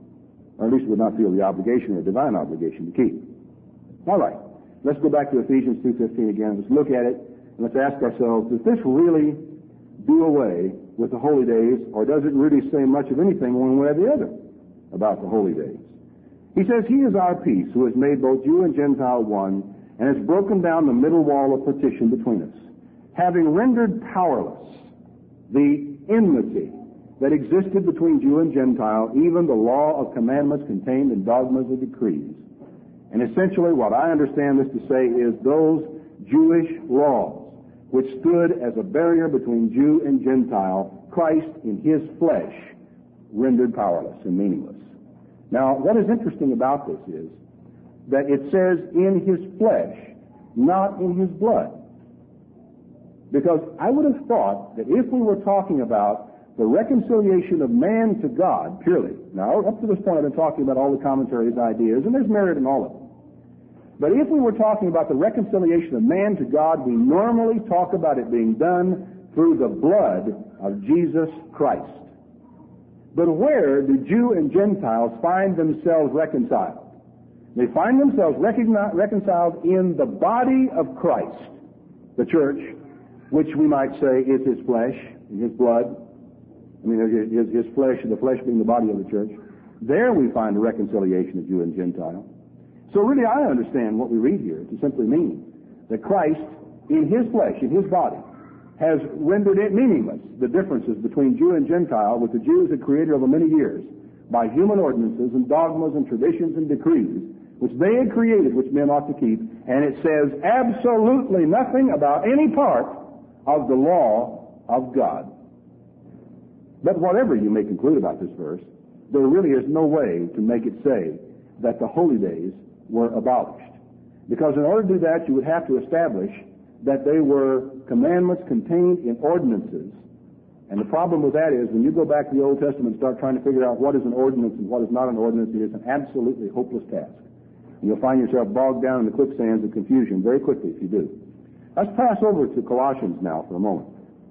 Or at least would not feel the obligation or divine obligation to keep. All right. Let's go back to Ephesians 2:15 again. Let's look at it, and let's ask ourselves, does this really do away with the holy days, or does it really say much of anything one way or the other about the holy days? He says, he is our peace, who has made both Jew and Gentile one, and has broken down the middle wall of partition between us, having rendered powerless the enmity that existed between Jew and Gentile, even the law of commandments contained in dogmas and decrees. And essentially what I understand this to say is those Jewish laws which stood as a barrier between Jew and Gentile, Christ in his flesh rendered powerless and meaningless. Now, what is interesting about this is that it says in his flesh, not in his blood. Because I would have thought that if we were talking about the reconciliation of man to God purely, now up to this point I've been talking about all the commentaries, ideas, and there's merit in all of them. But if we were talking about the reconciliation of man to God, we normally talk about it being done through the blood of Jesus Christ. But where do Jew and Gentiles find themselves reconciled? They find themselves reconciled in the body of Christ, the church, which we might say is his flesh, his blood. I mean, his flesh, the flesh being the body of the church. There we find the reconciliation of Jew and Gentile. So really I understand what we read here to simply mean that Christ, in his flesh, in his body, has rendered it meaningless, the differences between Jew and Gentile, which the Jews had created over many years by human ordinances and dogmas and traditions and decrees, which they had created, which men ought to keep, and it says absolutely nothing about any part of the law of God. But whatever you may conclude about this verse, there really is no way to make it say that the holy days were abolished. Because in order to do that, you would have to establish that they were commandments contained in ordinances. And the problem with that is when you go back to the Old Testament and start trying to figure out what is an ordinance and what is not an ordinance, it is an absolutely hopeless task. And you'll find yourself bogged down in the quicksands of confusion very quickly if you do. Let's pass over to Colossians now for a moment.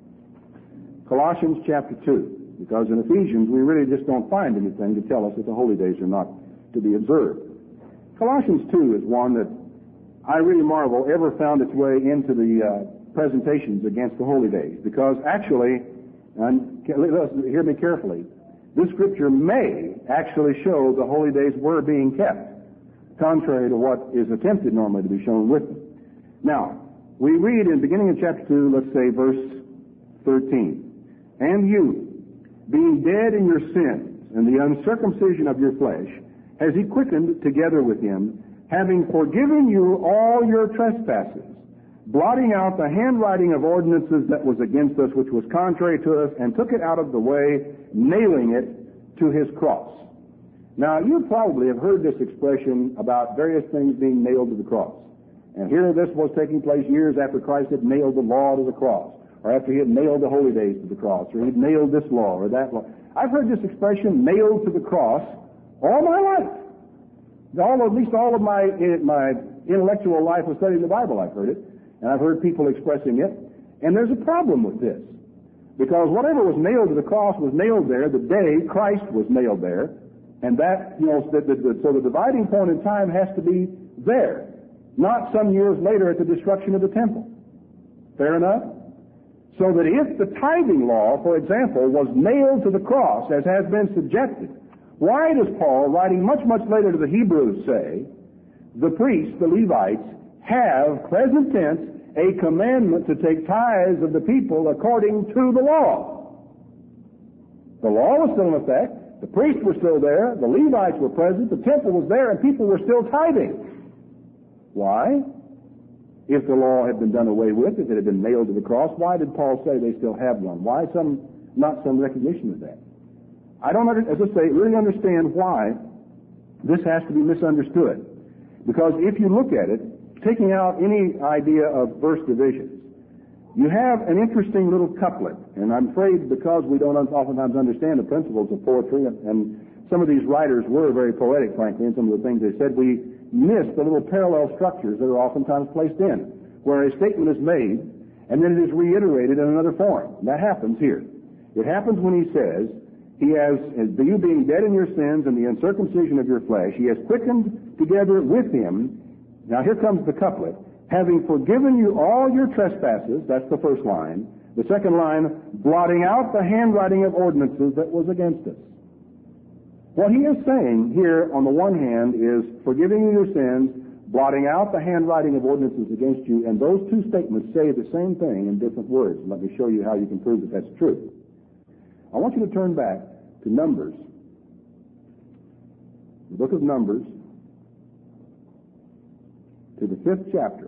Colossians chapter 2, because in Ephesians we really just don't find anything to tell us that the holy days are not to be observed. Colossians 2 is one that I really marvel ever found its way into the presentations against the holy days, because actually, and hear me carefully, this scripture may actually show the holy days were being kept, contrary to what is attempted normally to be shown with them. Now, we read in beginning of chapter 2, let's say verse 13, "And you, being dead in your sins and the uncircumcision of your flesh, has he quickened together with him, having forgiven you all your trespasses, blotting out the handwriting of ordinances that was against us, which was contrary to us, and took it out of the way, nailing it to his cross." Now, you probably have heard this expression about various things being nailed to the cross. And here this was taking place years after Christ had nailed the law to the cross, or after he had nailed the holy days to the cross, or he had nailed this law or that law. I've heard this expression, nailed to the cross, all my life. At least all of my intellectual life of studying the Bible, I've heard it. And I've heard people expressing it. And there's a problem with this. Because whatever was nailed to the cross was nailed there the day Christ was nailed there. And that, so the dividing point in time has to be there, not some years later at the destruction of the temple. Fair enough? So that if the tithing law, for example, was nailed to the cross, as has been suggested, why does Paul, writing much, much later to the Hebrews, say, the priests, the Levites, have, present tense, a commandment to take tithes of the people according to the law? The law was still in effect, the priests were still there, the Levites were present, the temple was there, and people were still tithing. Why? If the law had been done away with, if it had been nailed to the cross, why did Paul say they still have one? Why not some recognition of that? I don't, as I say, really understand why this has to be misunderstood. Because if you look at it, taking out any idea of verse divisions, you have an interesting little couplet. And I'm afraid because we don't oftentimes understand the principles of poetry, and some of these writers were very poetic, frankly, in some of the things they said, we miss the little parallel structures that are oftentimes placed in, where a statement is made, and then it is reiterated in another form. That happens here. It happens when he says, he has, you being dead in your sins and the uncircumcision of your flesh, he has quickened together with him. Now here comes the couplet. Having forgiven you all your trespasses, that's the first line. The second line, blotting out the handwriting of ordinances that was against us. What he is saying here, on the one hand, is forgiving you your sins, blotting out the handwriting of ordinances against you, and those two statements say the same thing in different words. Let me show you how you can prove that that's true. I want you to turn back to Numbers, the book of Numbers, to the 5th chapter.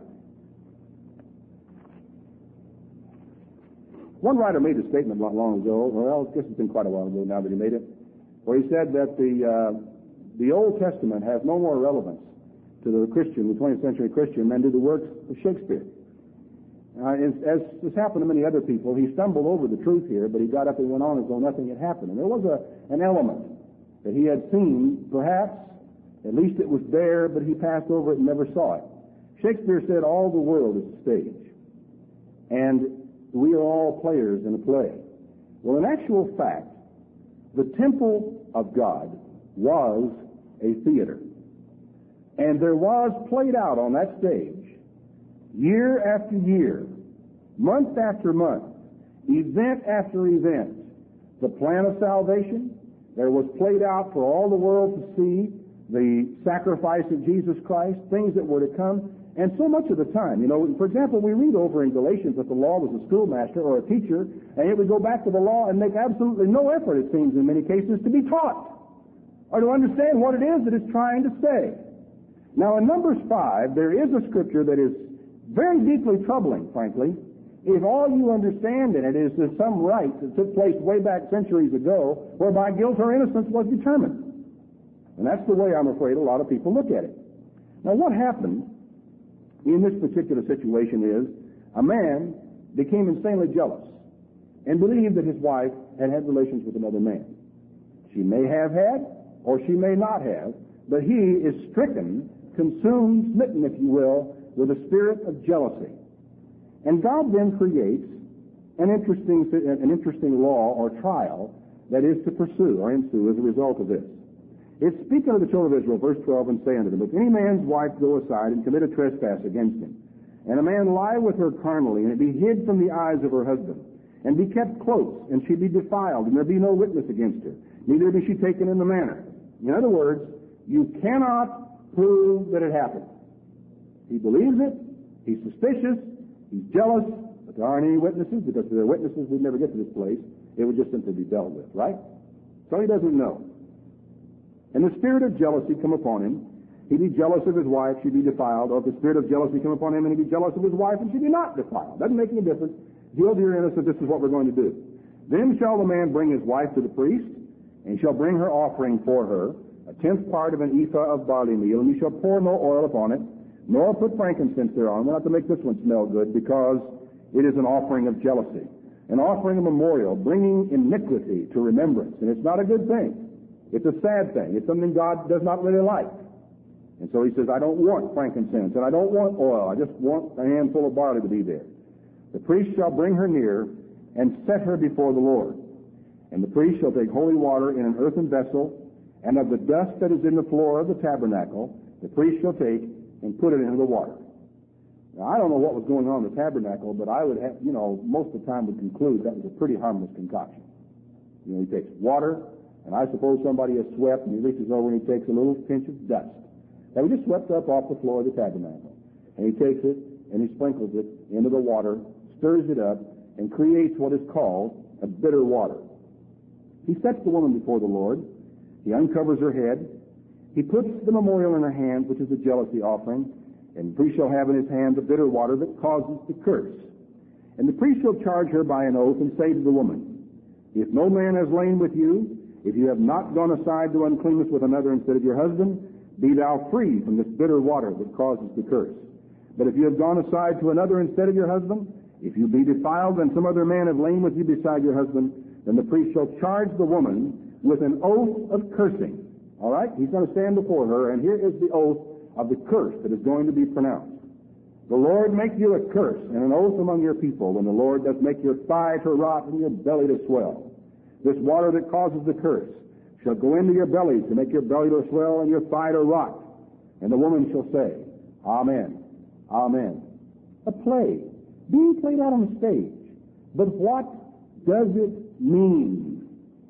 One writer made a statement not long ago, well, I guess it's been quite a while ago now that he made it, where he said that the Old Testament has no more relevance to the Christian, the 20th century Christian, than do the works of Shakespeare. As has happened to many other people, he stumbled over the truth here, but he got up and went on as though nothing had happened. And there was an element that he had seen, perhaps, at least it was there, but he passed over it and never saw it. Shakespeare said all the world is a stage, and we are all players in a play. Well, in actual fact, the temple of God was a theater. And there was played out on that stage, year after year, month after month, event after event, the plan of salvation. There was played out for all the world to see the sacrifice of Jesus Christ, things that were to come. And so much of the time, for example, we read over in Galatians that the law was a schoolmaster or a teacher, and it would go back to the law and make absolutely no effort, it seems in many cases, to be taught or to understand what it is that it's trying to say. Now, in Numbers 5, there is a scripture that is very deeply troubling, frankly, if all you understand in it is there's some rite that took place way back centuries ago whereby guilt or innocence was determined. And that's the way I'm afraid a lot of people look at it. Now, what happened in this particular situation is a man became insanely jealous and believed that his wife had had relations with another man. She may have had, or she may not have, but he is stricken, consumed, smitten, if you will, with a spirit of jealousy. And God then creates an interesting law or trial that is to pursue or ensue as a result of this. It's speaking of the children of Israel, verse 12, and say unto them, if any man's wife go aside and commit a trespass against him, and a man lie with her carnally, and it be hid from the eyes of her husband, and be kept close, and she be defiled, and there be no witness against her, neither be she taken in the manner. In other words, you cannot prove that it happened. He believes it, he's suspicious, he's jealous, but there aren't any witnesses, because if there are witnesses, we'd never get to this place. It would just simply be dealt with, right? So he doesn't know. And the spirit of jealousy come upon him. He be jealous of his wife, she be defiled, or if the spirit of jealousy come upon him and he be jealous of his wife and she be not defiled. Doesn't make any difference. Guilty or innocent, this is what we're going to do. Then shall the man bring his wife to the priest, and he shall bring her offering for her, a 10th part of an ephah of barley meal, and he shall pour no oil upon it, nor put frankincense thereon. We'll have to make this one smell good, because it is an offering of jealousy, an offering of memorial, bringing iniquity to remembrance. And it's not a good thing. It's a sad thing. It's something God does not really like. And so he says, I don't want frankincense, and I don't want oil. I just want a handful of barley to be there. The priest shall bring her near and set her before the Lord. And the priest shall take holy water in an earthen vessel, and of the dust that is in the floor of the tabernacle, the priest shall take and put it into the water. Now, I don't know what was going on in the tabernacle, but I would have, most of the time would conclude that was a pretty harmless concoction. He takes water, and I suppose somebody has swept, and he reaches over and he takes a little pinch of dust that was just swept up off the floor of the tabernacle. And he takes it, and he sprinkles it into the water, stirs it up, and creates what is called a bitter water. He sets the woman before the Lord. He uncovers her head. He puts the memorial in her hand, which is a jealousy offering, and the priest shall have in his hand the bitter water that causes the curse. And the priest shall charge her by an oath and say to the woman, if no man has lain with you, if you have not gone aside to uncleanness with another instead of your husband, be thou free from this bitter water that causes the curse. But if you have gone aside to another instead of your husband, if you be defiled and some other man have lain with you beside your husband, then the priest shall charge the woman with an oath of cursing. All right? He's going to stand before her, and here is the oath of the curse that is going to be pronounced. The Lord make you a curse and an oath among your people, when the Lord doth make your thigh to rot and your belly to swell. This water that causes the curse shall go into your belly to make your belly to swell and your thigh to rot. And the woman shall say, Amen, Amen. A play, being played out on the stage. But what does it mean?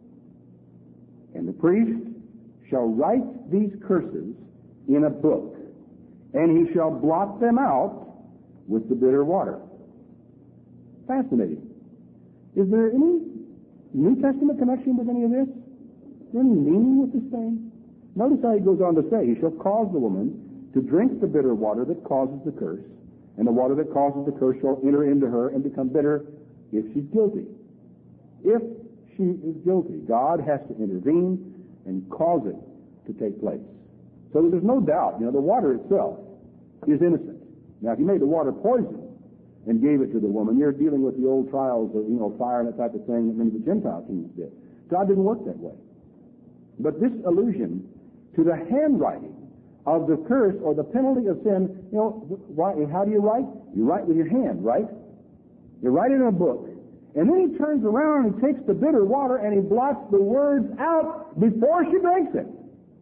And the priest shall write these curses in a book, and he shall blot them out with the bitter water. Fascinating. Is there any New Testament connection with any of this? Is there any meaning with this thing? Notice how he goes on to say, he shall cause the woman to drink the bitter water that causes the curse, and the water that causes the curse shall enter into her and become bitter if she's guilty. If she is guilty, God has to intervene and cause it to take place. So there's no doubt, the water itself is innocent. Now, if you made the water poison and gave it to the woman, you're dealing with the old trials of, fire and that type of thing that many of the Gentile kings did. God didn't work that way. But this allusion to the handwriting of the curse or the penalty of sin, how do you write? You write with your hand, right? You write it in a book. And then he turns around and he takes the bitter water and he blots the words out before she drinks it.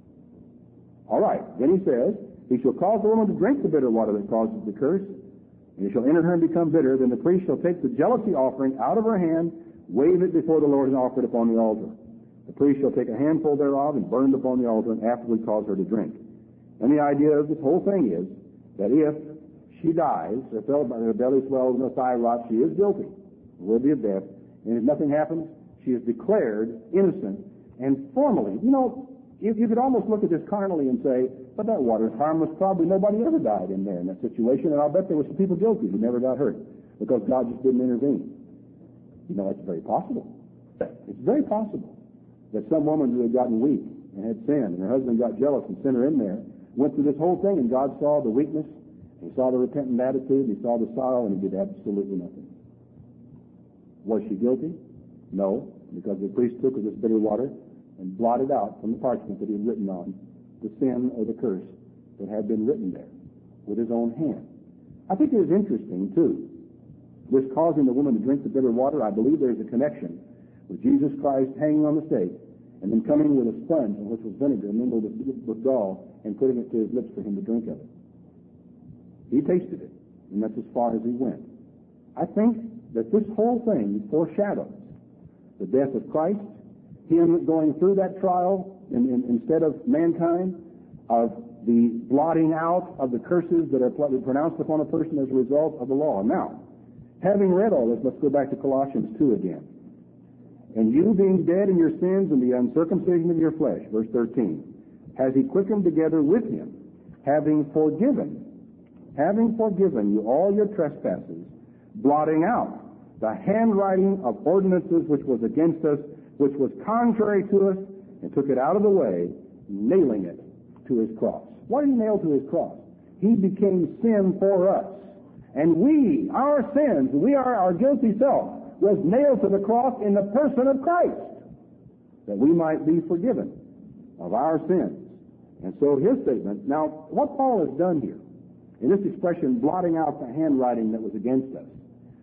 All right. Then he says, he shall cause the woman to drink the bitter water that causes the curse, and he shall enter her and become bitter. Then the priest shall take the jealousy offering out of her hand, wave it before the Lord, and offer it upon the altar. The priest shall take a handful thereof and burn it upon the altar, and afterward cause her to drink. And the idea of this whole thing is that if she dies, her belly swells and her thigh rots, she is guilty, worthy of death. And if nothing happens, she is declared innocent. And formally, you could almost look at this carnally and say, but that water is harmless. Probably nobody ever died in there in that situation, and I'll bet there were some people guilty who never got hurt because God just didn't intervene. It's very possible. It's very possible that some woman who had gotten weak and had sinned, and her husband got jealous and sent her in there, went through this whole thing, and God saw the weakness He saw the repentant attitude, he saw the sorrow, and he did absolutely nothing. Was she guilty? No, because the priest took of this bitter water and blotted out from the parchment that he had written on the sin or the curse that had been written there with his own hand. I think it is interesting, too, this causing the woman to drink the bitter water. I believe there's a connection with Jesus Christ hanging on the stake and then coming with a sponge in which was vinegar mingled with gall and putting it to his lips for him to drink of it. He tasted it, and that's as far as he went. I think that this whole thing foreshadows the death of Christ, him going through that trial instead of mankind, of the blotting out of the curses that are pronounced upon a person as a result of the law. Now, having read all this, let's go back to Colossians 2 again. And you being dead in your sins and the uncircumcision of your flesh, verse 13, has he quickened together with him, having forgiven you all your trespasses, blotting out the handwriting of ordinances which was against us, which was contrary to us, and took it out of the way, nailing it to his cross. Why did he nail to his cross? He became sin for us. And we, our sins, our guilty self, was nailed to the cross in the person of Christ, that we might be forgiven of our sins. And so his statement, now what Paul has done here, in this expression, blotting out the handwriting that was against us,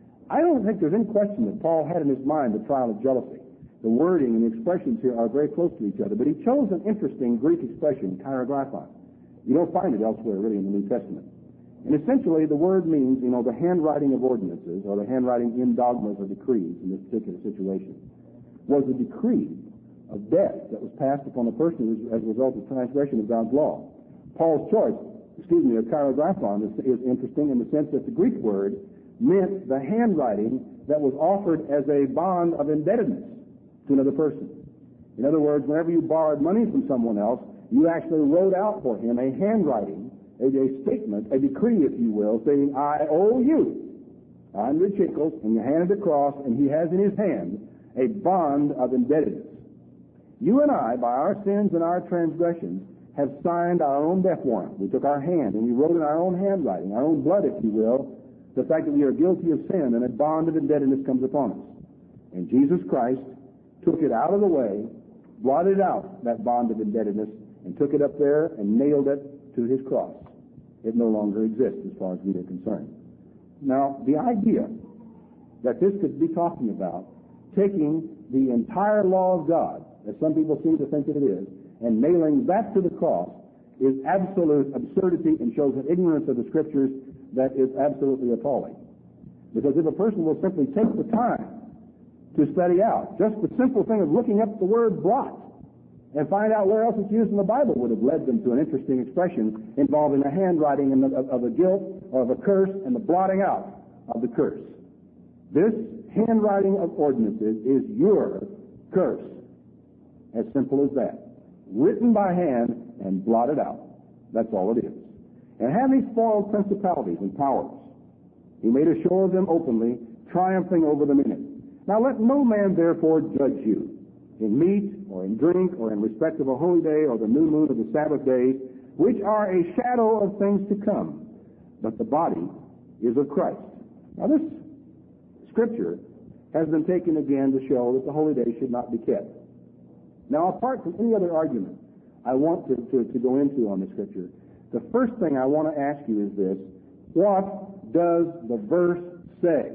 I don't think there's any question that Paul had in his mind the trial of jealousy. The wording and the expressions here are very close to each other, but he chose an interesting Greek expression, kairagraphon. You don't find it elsewhere, really, in the New Testament. And essentially, the word means, the handwriting of ordinances, or the handwriting in dogmas or decrees in this particular situation, was a decree of death that was passed upon a person as a result of transgression of God's law. Paul's choice, of kairagraphon is interesting in the sense that the Greek word meant the handwriting that was offered as a bond of indebtedness to another person. In other words, whenever you borrowed money from someone else, you actually wrote out for him a handwriting, a statement, a decree, if you will, saying, I owe you 100 shekels, and you hand it across, and he has in his hand a bond of indebtedness. You and I, by our sins and our transgressions, have signed our own death warrant. We took our hand, and we wrote in our own handwriting, our own blood, if you will, the fact that we are guilty of sin, and a bond of indebtedness comes upon us. And Jesus Christ took it out of the way, blotted out that bond of indebtedness, and took it up there and nailed it to his cross. It no longer exists as far as we are concerned. Now, the idea that this could be talking about taking the entire law of God, as some people seem to think that it is, and nailing that to the cross is absolute absurdity and shows an ignorance of the Scriptures that is absolutely appalling. Because if a person will simply take the time to study out just the simple thing of looking up the word blot and find out where else it's used in the Bible would have led them to an interesting expression involving a handwriting of a guilt or of a curse and the blotting out of the curse. This handwriting of ordinances is your curse. As simple as that. Written by hand and blotted out. That's all it is. And having spoiled principalities and powers, he made a show of them openly, triumphing over them in it. Now let no man therefore judge you in meat or in drink or in respect of a holy day or the new moon or the Sabbath day, which are a shadow of things to come, but the body is of Christ. Now this scripture has been taken again to show that the holy day should not be kept. Now, apart from any other argument I want to go into on the Scripture, the first thing I want to ask you is this: what does the verse say?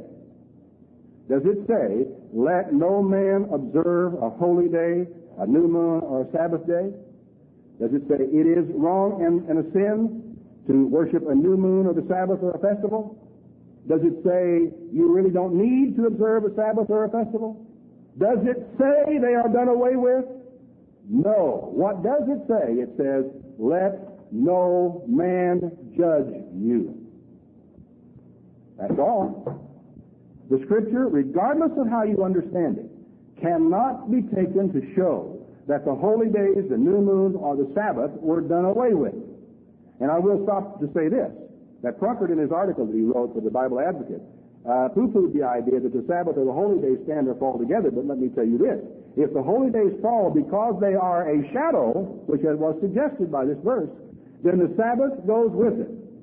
Does it say, let no man observe a holy day, a new moon, or a Sabbath day? Does it say it is wrong and a sin to worship a new moon or the Sabbath or a festival? Does it say you really don't need to observe a Sabbath or a festival? Does it say they are done away with? No. What does it say? It says, let no man judge you. That's all. The Scripture, regardless of how you understand it, cannot be taken to show that the holy days, the new moons, or the Sabbath were done away with. And I will stop to say this, that Plunkett in his article that he wrote for the Bible Advocate poo-pooed the idea that the Sabbath or the holy days stand or fall together, but let me tell you this. If the holy days fall because they are a shadow, which was suggested by this verse, then the Sabbath goes with it.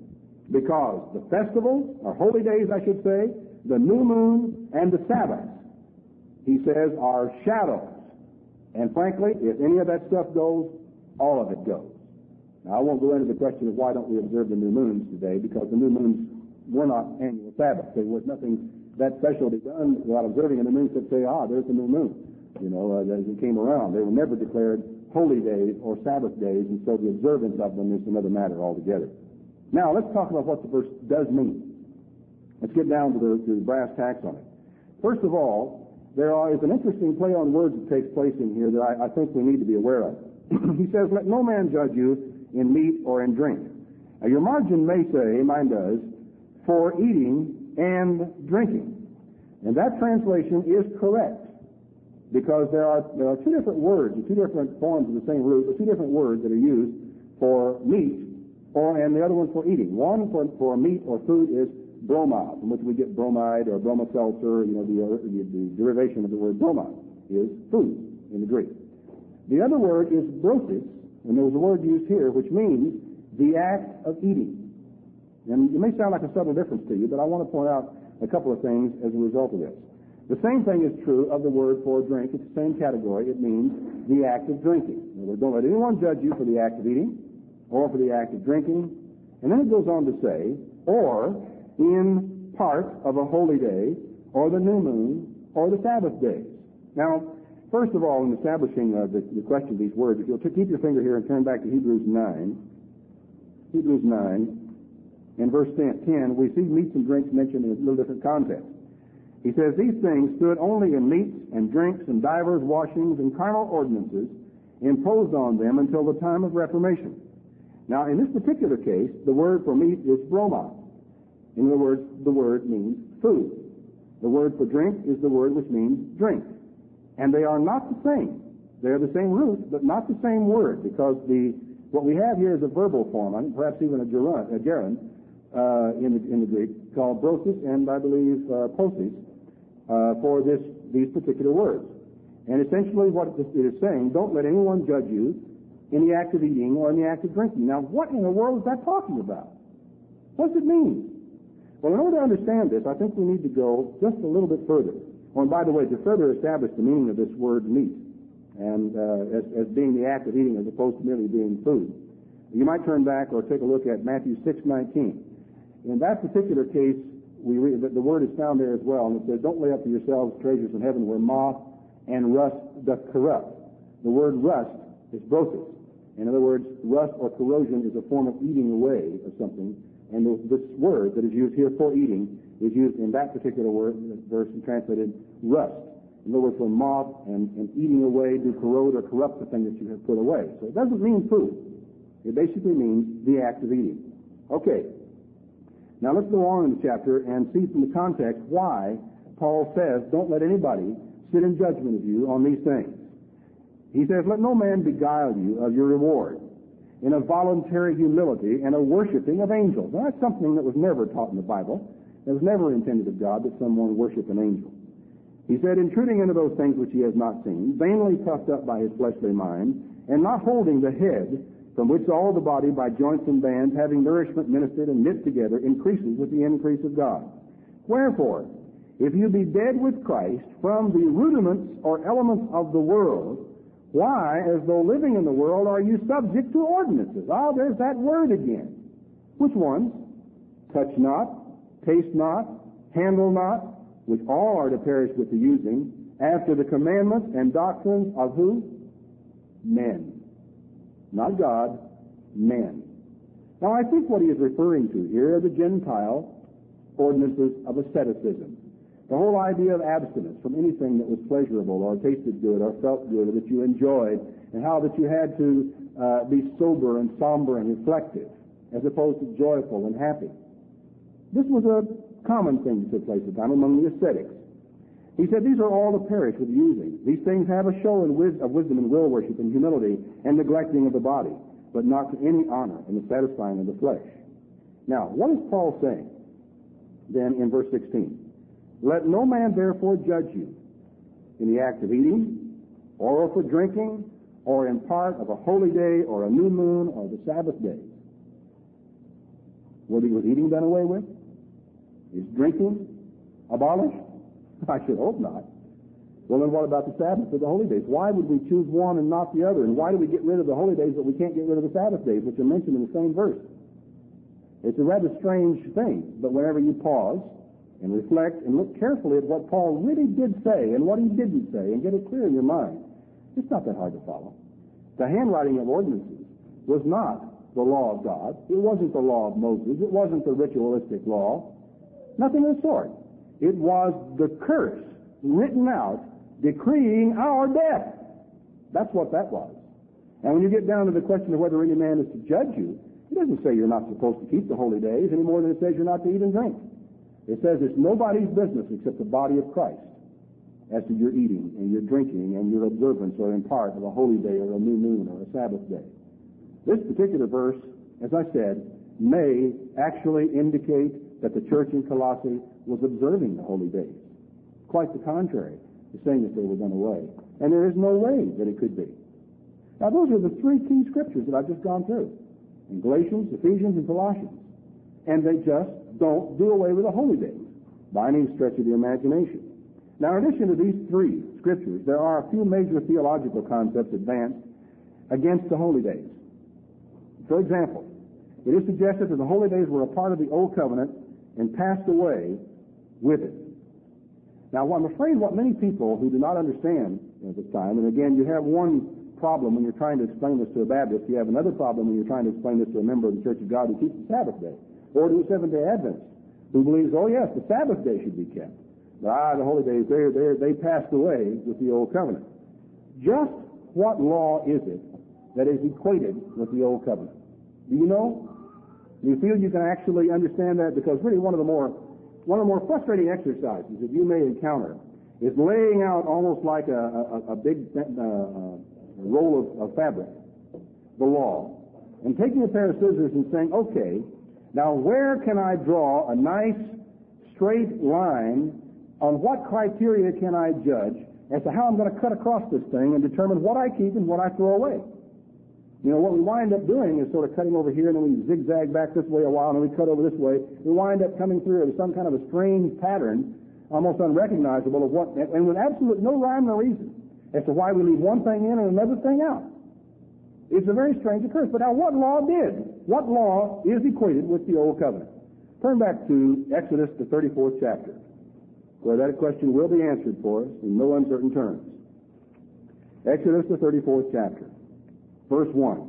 because the festivals, or holy days I should say, the new moon and the Sabbath, he says, are shadows. And frankly, if any of that stuff goes, all of it goes. Now, I won't go into the question of why don't we observe the new moons today, because the new moons were not annual Sabbaths. There was nothing that special to be done without observing a new moon to say, there's the new moon. As it came around. They were never declared holy days or Sabbath days, and so the observance of them is another matter altogether. Now, let's talk about what the verse does mean. Let's get down to the brass tacks on it. First of all, there is an interesting play on words that takes place in here that I think we need to be aware of. He says, let no man judge you in meat or in drink. Now, your margin may say, mine does, for eating and drinking. And that translation is correct, because there are two different words, two different forms of the same root, but two different words that are used for meat, and the other one for eating. One for meat or food is bromide, from which we get bromide or bromoseltzer. The derivation of the word bromide is food in the Greek. The other word is brosis, and there's a word used here which means the act of eating. And it may sound like a subtle difference to you, but I want to point out a couple of things as a result of this. The same thing is true of the word for drink. It's the same category. It means the act of drinking. In other words, don't let anyone judge you for the act of eating or for the act of drinking. And then it goes on to say, or in part of a holy day, or the new moon, or the Sabbath days. Now, first of all, in establishing the question of these words, if you'll keep your finger here and turn back to Hebrews 9, in verse 10, we see meats and drinks mentioned in a little different context. He says, these things stood only in meats and drinks and divers washings and carnal ordinances imposed on them until the time of Reformation. Now, in this particular case, the word for meat is broma. In other words, the word means food. The word for drink is the word which means drink. And they are not the same. They are the same root, but not the same word, because what we have here is a verbal form, perhaps even a gerund in the Greek, called brosis and, I believe, posis, for these particular words. And essentially what it is saying, don't let anyone judge you in the act of eating or in the act of drinking. Now, what in the world is that talking about? What does it mean? Well, in order to understand this, I think we need to go just a little bit further. Oh, and by the way, to further establish the meaning of this word meat, and as being the act of eating as opposed to merely being food, you might turn back or take a look at Matthew 6:19. In that particular case, we read that the word is found there as well, and it says, don't lay up for yourselves treasures in heaven where moth and rust doth corrupt. The word rust is brosis. In other words, rust or corrosion is a form of eating away of something, and this word that is used here for eating is used in that particular word, verse, and translated rust. In other words, when moth and eating away do corrode or corrupt the thing that you have put away. So it doesn't mean food. It basically means the act of eating. Okay. Now let's go on in the chapter and see from the context why Paul says, don't let anybody sit in judgment of you on these things. He says, let no man beguile you of your reward in a voluntary humility and a worshiping of angels. Now that's something that was never taught in the Bible. It was never intended of God that someone worship an angel. He said, intruding into those things which he has not seen, vainly puffed up by his fleshly mind, and not holding the head, from which all the body by joints and bands, having nourishment ministered and knit together, increases with the increase of God. Wherefore, if you be dead with Christ from the rudiments or elements of the world, why, as though living in the world, are you subject to ordinances? Oh, there's that word again. Which ones? Touch not, taste not, handle not, which all are to perish with the using, after the commandments and doctrines of who? Men. Not God, men. Now, I think what he is referring to here are the Gentile ordinances of asceticism. The whole idea of abstinence from anything that was pleasurable or tasted good or felt good or that you enjoyed, and how that you had to be sober and somber and reflective as opposed to joyful and happy. This was a common thing that took place at the time among the ascetics. He said these are all to perish with using. These things have a show of wisdom and will worship and humility and neglecting of the body, but not to any honor in the satisfying of the flesh. Now, what is Paul saying then in verse 16? Let no man therefore judge you in the act of eating, or for drinking, or in part of a holy day, or a new moon, or the Sabbath day. Was eating done away with? Is drinking abolished? I should hope not. Well, then what about the Sabbath or the holy days? Why would we choose one and not the other? And why do we get rid of the holy days but we can't get rid of the Sabbath days, which are mentioned in the same verse? It's a rather strange thing, but whenever you pause and reflect and look carefully at what Paul really did say and what he didn't say and get it clear in your mind, it's not that hard to follow. The handwriting of ordinances was not the law of God. It wasn't the law of Moses. It wasn't the ritualistic law. Nothing of the sort. It was the curse written out decreeing our death. That's what that was. And when you get down to the question of whether any man is to judge you, it doesn't say you're not supposed to keep the holy days any more than it says you're not to eat and drink. It says it's nobody's business except the body of Christ as to your eating and your drinking and your observance or in part of a holy day or a new moon or a Sabbath day. This particular verse, as I said, may actually indicate that the church in Colossae was observing the holy days. Quite the contrary to saying that they were done away. And there is no way that it could be. Now, those are the three key scriptures that I've just gone through. In Galatians, Ephesians, and Colossians. And they just don't do away with the holy days by any stretch of the imagination. Now, in addition to these three scriptures, there are a few major theological concepts advanced against the holy days. For example, it is suggested that the holy days were a part of the Old Covenant and passed away with it. Now, I'm afraid what many people who do not understand at this time, and again, you have one problem when you're trying to explain this to a Baptist, you have another problem when you're trying to explain this to a member of the Church of God who keeps the Sabbath day, or to a Seventh-day Adventist who believes, oh yes, the Sabbath day should be kept. But the holy days, they passed away with the Old Covenant. Just what law is it that is equated with the Old Covenant? Do you know? Do you feel you can actually understand that? Because really one of the more frustrating exercises that you may encounter is laying out almost like a big roll of fabric, the law, and taking a pair of scissors and saying, okay, now where can I draw a nice straight line? On what criteria can I judge as to how I'm going to cut across this thing and determine what I keep and what I throw away? You know, what we wind up doing is sort of cutting over here, and then we zigzag back this way a while, and then we cut over this way. We wind up coming through some kind of a strange pattern, almost unrecognizable, of what, and with absolute no rhyme or reason as to why we leave one thing in and another thing out. It's a very strange occurrence. But now, what law is equated with the Old Covenant? Turn back to Exodus, the 34th chapter, where that question will be answered for us in no uncertain terms. Exodus, the 34th chapter. Verse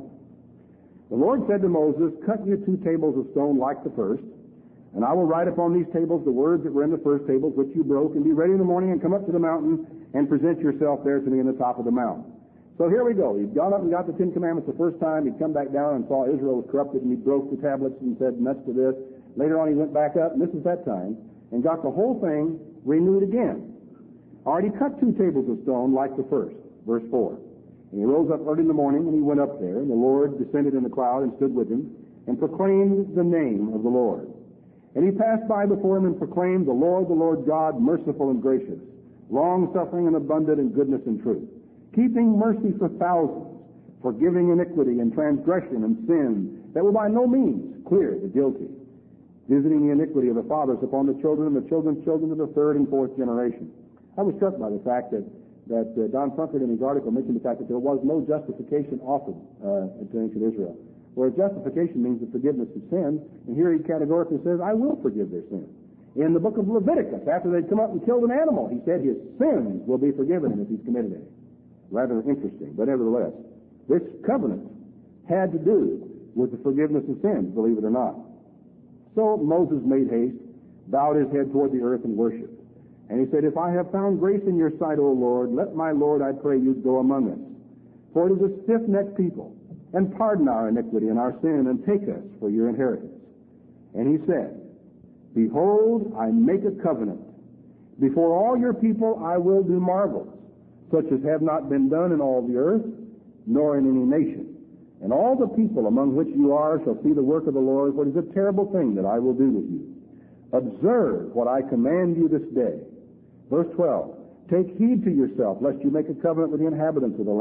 1. The Lord said to Moses, cut you 2 tables of stone like the first, and I will write upon these tables the words that were in the first tables which you broke, and be ready in the morning and come up to the mountain and present yourself there to me in the top of the mountain. So here we go. He'd gone up and got the 10 Commandments the first time. He'd come back down and saw Israel was corrupted, and he broke the tablets and said, nuts to this. Later on he went back up, and this is that time, and got the whole thing renewed again. Already cut 2 tables of stone like the first. Verse 4. And he rose up early in the morning, and he went up there, and the Lord descended in the cloud and stood with him, and proclaimed the name of the Lord. And he passed by before him and proclaimed, the Lord God, merciful and gracious, long-suffering and abundant in goodness and truth, keeping mercy for thousands, forgiving iniquity and transgression and sin, that will by no means clear the guilty, visiting the iniquity of the fathers upon the children and the children's children to the 3rd and 4th generation. I was struck by the fact that Don Plunkett in his article mentioned the fact that there was no justification offered to ancient Israel. Whereas justification means the forgiveness of sins, and here he categorically says, I will forgive their sins. In the book of Leviticus, after they'd come up and killed an animal, he said his sins will be forgiven him if he's committed any. Rather interesting, but nevertheless, this covenant had to do with the forgiveness of sins, believe it or not. So Moses made haste, bowed his head toward the earth, and worshipped. And he said, if I have found grace in your sight, O Lord, let my Lord, I pray you, go among us. For it is a stiff-necked people, and pardon our iniquity and our sin, and take us for your inheritance. And he said, behold, I make a covenant. Before all your people I will do marvels, such as have not been done in all the earth, nor in any nation. And all the people among which you are shall see the work of the Lord, for it is a terrible thing that I will do with you. Observe what I command you this day. Verse 12, take heed to yourself, lest you make a covenant with the inhabitants of the land,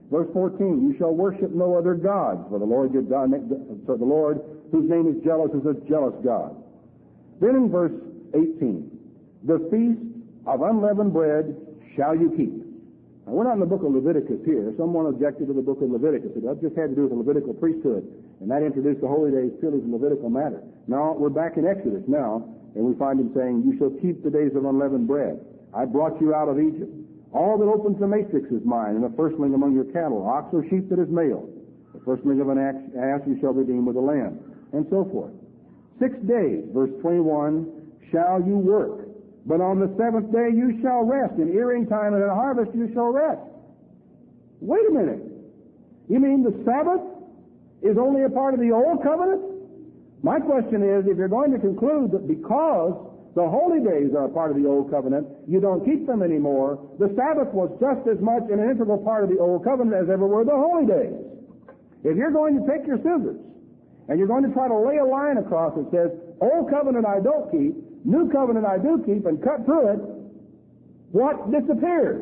Verse 14, you shall worship no other gods, for the Lord your God, for the Lord whose name is jealous is a jealous God. Then in verse 18, the feast of unleavened bread shall you keep. Now, we're not in the book of Leviticus here. Someone objected to the book of Leviticus. It just had to do with the Levitical priesthood, and that introduced the holy days purely as a Levitical matter. Now, we're back in Exodus now, and we find him saying, you shall keep the days of unleavened bread. I brought you out of Egypt. All that opens the matrix is mine, and the firstling among your cattle, ox or sheep that is male. The firstling of an ass you shall redeem with a lamb, and so forth. 6 days, verse 21, shall you work. But on the seventh day you shall rest. In earing time and in harvest you shall rest. Wait a minute. You mean the Sabbath is only a part of the Old Covenant? My question is, if you're going to conclude that because the holy days are a part of the Old Covenant, you don't keep them anymore, the Sabbath was just as much an integral part of the Old Covenant as ever were the holy days. If you're going to take your scissors and you're going to try to lay a line across that says, Old Covenant I don't keep, New Covenant I do keep, and cut through it, what disappears?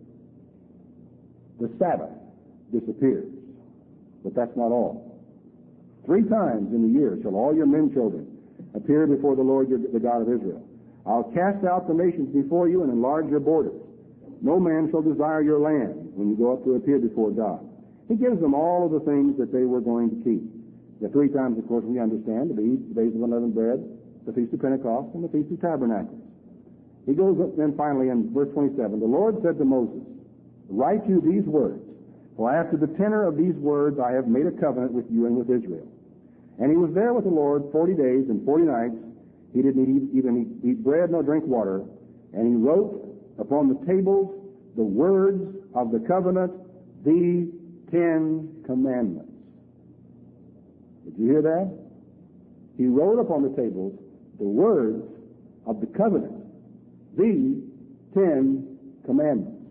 The Sabbath disappears. But that's not all. 3 times in the year shall all your men children appear before the Lord the God of Israel. I'll cast out the nations before you and enlarge your borders. No man shall desire your land when you go up to appear before God. He gives them all of the things that they were going to keep. The 3 times, of course, we understand, the days of unleavened bread, the Feast of Pentecost, and the Feast of Tabernacles. He goes up then finally in verse 27, the Lord said to Moses, write you these words, for after the tenor of these words I have made a covenant with you and with Israel. And he was there with the Lord 40 days and 40 nights. He didn't even eat bread nor drink water. And he wrote upon the tables the words of the covenant, the 10 Commandments. Did you hear that? He wrote upon the tables the words of the covenant, the 10 Commandments.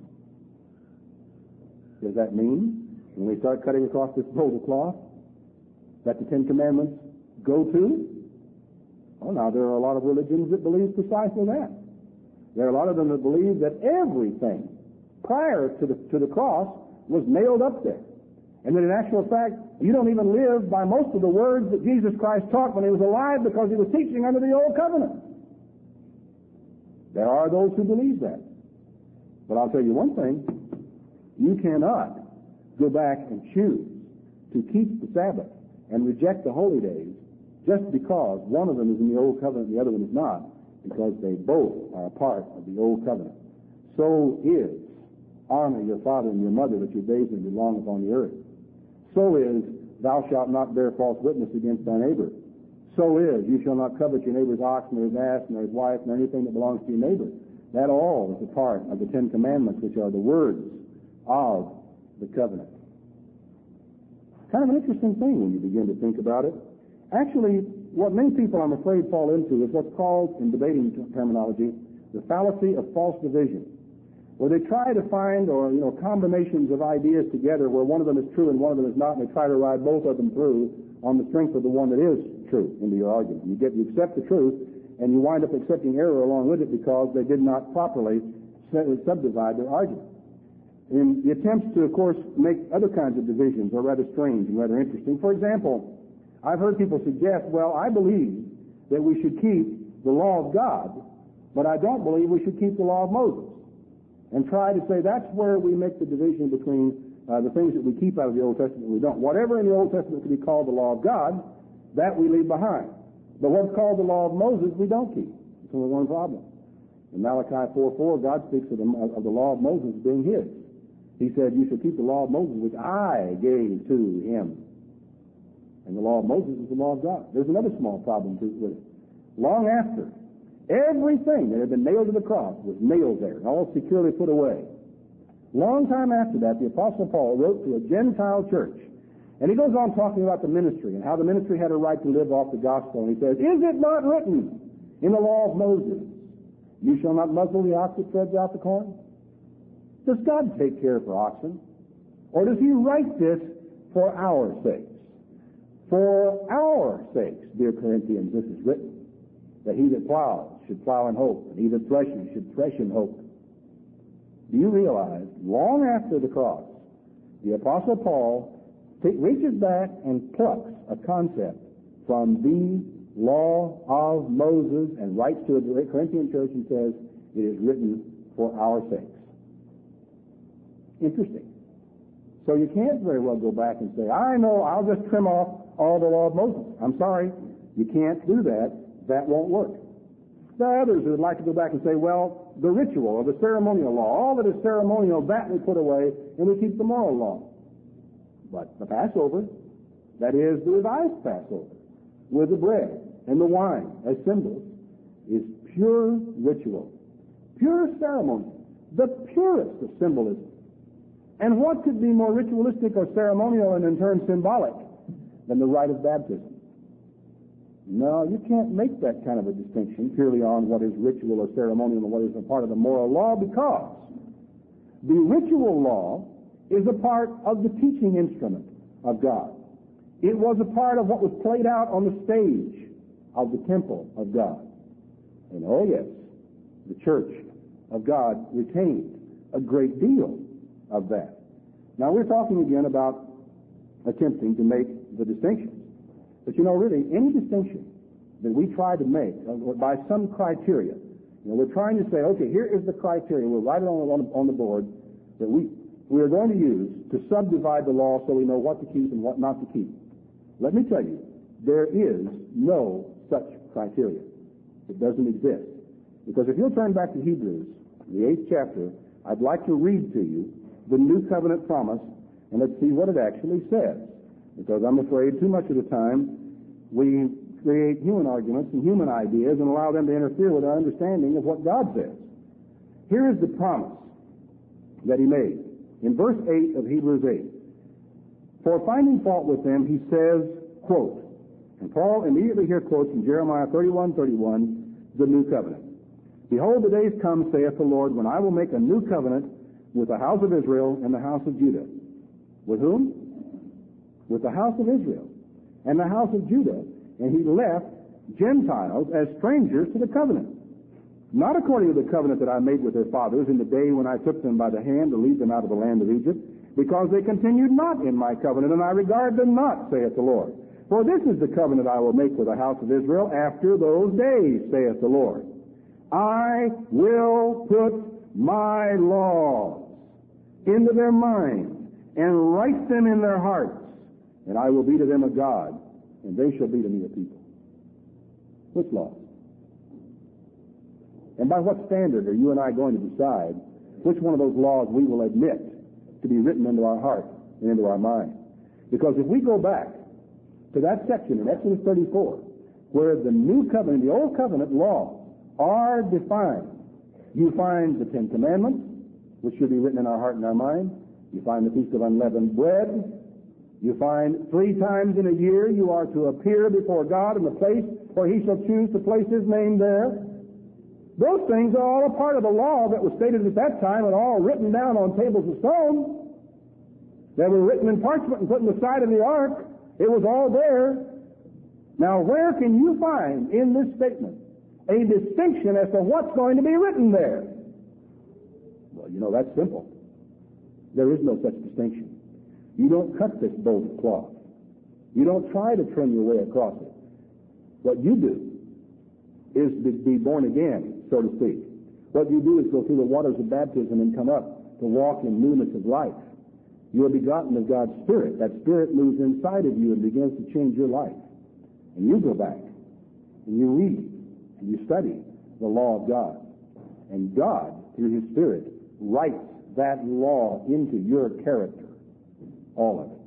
Does that mean, when we start cutting across this roll of cloth, that the 10 Commandments go to? Oh, now there are a lot of religions that believe precisely that. There are a lot of them that believe that everything prior to the cross was nailed up there. And that in actual fact, you don't even live by most of the words that Jesus Christ taught when he was alive because he was teaching under the Old Covenant. There are those who believe that. But I'll tell you one thing. You cannot go back and choose to keep the Sabbath and reject the holy days just because one of them is in the Old Covenant and the other one is not, because they both are a part of the Old Covenant. So is honor your father and your mother that your days may be long upon the earth. So is, thou shalt not bear false witness against thy neighbor. So is, you shall not covet your neighbor's ox, nor his ass, nor his wife, nor anything that belongs to your neighbor. That all is a part of the 10 Commandments, which are the words of the covenant. Kind of an interesting thing when you begin to think about it. Actually, what many people, I'm afraid, fall into is what's called, in debating terminology, the fallacy of false division, where they try to find, combinations of ideas together where one of them is true and one of them is not, and they try to ride both of them through on the strength of the one that is true into your argument. You accept the truth, and you wind up accepting error along with it because they did not properly subdivide their argument. And the attempts to, of course, make other kinds of divisions are rather strange and rather interesting. For example, I've heard people suggest, well, I believe that we should keep the law of God, but I don't believe we should keep the law of Moses. And try to say that's where we make the division between the things that we keep out of the Old Testament and we don't. Whatever in the Old Testament can be called the law of God, that we leave behind. But what's called the law of Moses, we don't keep. It's only one problem. In Malachi 4:4, God speaks of the law of Moses being his. He said, you shall keep the law of Moses which I gave to him. And the law of Moses is the law of God. There's another small problem with it. Long after everything that had been nailed to the cross was nailed there, all securely put away. Long time after that, the Apostle Paul wrote to a Gentile church, and he goes on talking about the ministry and how the ministry had a right to live off the gospel. And he says, is it not written in the law of Moses, you shall not muzzle the ox that treads out the corn? Does God take care for oxen? Or does he write this for our sakes? For our sakes, dear Corinthians, this is written, that he that plows should plow in hope, and he that threshes should thresh in hope. Do you realize, long after the cross, The Apostle Paul reaches back and plucks a concept from the law of Moses and writes to the Corinthian church and says, it is written for our sakes. Interesting. So you can't very well go back and say, I know, I'll just trim off all the law of Moses. I'm sorry, you can't do that. That won't work. There are others who would like to go back and say, well, the ritual or the ceremonial law, all that is ceremonial, that we put away and we keep the moral law. But the Passover, that is the revised Passover, with the bread and the wine as symbols, is pure ritual, pure ceremony, the purest of symbolism. And what could be more ritualistic or ceremonial and in turn symbolic than the rite of baptism? No, you can't make that kind of a distinction purely on what is ritual or ceremonial and what is a part of the moral law, because the ritual law is a part of the teaching instrument of God. It was a part of what was played out on the stage of the temple of God. And oh yes, the church of God retained a great deal of that. Now we're talking again about attempting to make the distinctions. But you know, really, any distinction that we try to make by some criteria, we're trying to say, okay, here is the criteria, we'll write it on the board that we are going to use to subdivide the law so we know what to keep and what not to keep. Let me tell you, there is no such criteria. It doesn't exist. Because if you'll turn back to Hebrews, the 8th chapter, I'd like to read to you the New Covenant promise, and let's see what it actually says. Because I'm afraid too much of the time we create human arguments and human ideas and allow them to interfere with our understanding of what God says. Here is the promise that he made. In verse 8 of Hebrews 8, for finding fault with them, he says, quote, and Paul immediately here quotes from Jeremiah 31:31, the new covenant. Behold, the days come, saith the Lord, when I will make a new covenant with the house of Israel and the house of Judah. With whom? With the house of Israel and the house of Judah. And he left Gentiles as strangers to the covenant, not according to the covenant that I made with their fathers in the day when I took them by the hand to lead them out of the land of Egypt, because they continued not in my covenant, and I regard them not, saith the Lord. For this is the covenant I will make with the house of Israel after those days, saith the Lord. I will put my laws into their minds and write them in their hearts, and I will be to them a God, and they shall be to me a people. Which law? And by what standard are you and I going to decide which one of those laws we will admit to be written into our heart and into our mind? Because if we go back to that section in Exodus 34, where the new covenant, the old covenant laws are defined, you find the Ten Commandments, which should be written in our heart and our mind. You find the Feast of Unleavened Bread. You find 3 times in a year you are to appear before God in the place where he shall choose to place his name there. Those things are all a part of the law that was stated at that time and all written down on tables of stone. They were written in parchment and put in the side of the ark. It was all there. Now, where can you find in this statement a distinction as to what's going to be written there? Well, you know, that's simple. There is no such distinction. You don't cut this bolt of cloth. You don't try to trim your way across it. What you do is to be born again, so to speak. What you do is go through the waters of baptism and come up to walk in newness of life. You are begotten of God's Spirit. That Spirit moves inside of you and begins to change your life. And you go back and you read and you study the law of God. And God, through his Spirit, writes that law into your character. All of it.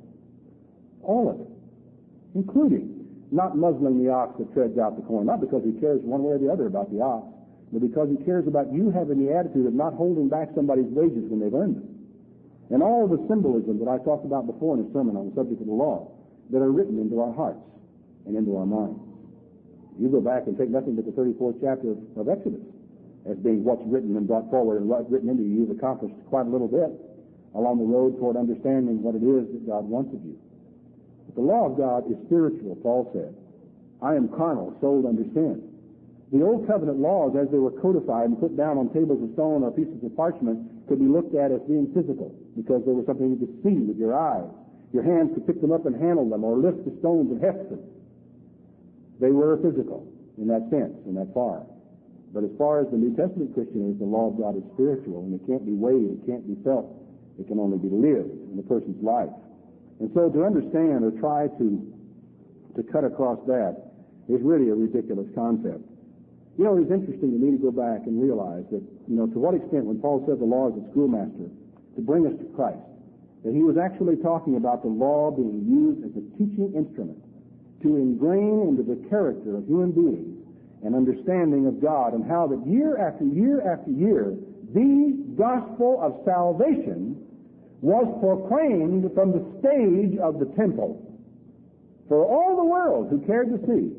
All of it. Including not muzzling the ox that treads out the corn, not because he cares one way or the other about the ox, but because he cares about you having the attitude of not holding back somebody's wages when they've earned them. And all of the symbolism that I talked about before in a sermon on the subject of the law that are written into our hearts and into our minds. You go back and take nothing but the 34th chapter of Exodus as being what's written and brought forward and what's written into you. You've accomplished quite a little bit along the road toward understanding what it is that God wants of you. But the law of God is spiritual, Paul said. I am carnal, sold under sin. The old covenant laws, as they were codified and put down on tables of stone or pieces of parchment, could be looked at as being physical because there was something you could see with your eyes. Your hands could pick them up and handle them or lift the stones and heft them. They were physical in that sense, in that far. But as far as the New Testament Christian is, the law of God is spiritual, and it can't be weighed, it can't be felt. It can only be lived in a person's life. And so to understand or try to cut across that is really a ridiculous concept. You know, it's interesting to me to go back and realize that, you know, to what extent when Paul said the law is a schoolmaster to bring us to Christ, that he was actually talking about the law being used as a teaching instrument to ingrain into the character of human beings an understanding of God, and how that year after year after year, the gospel of salvation was proclaimed from the stage of the temple for all the world who cared to see.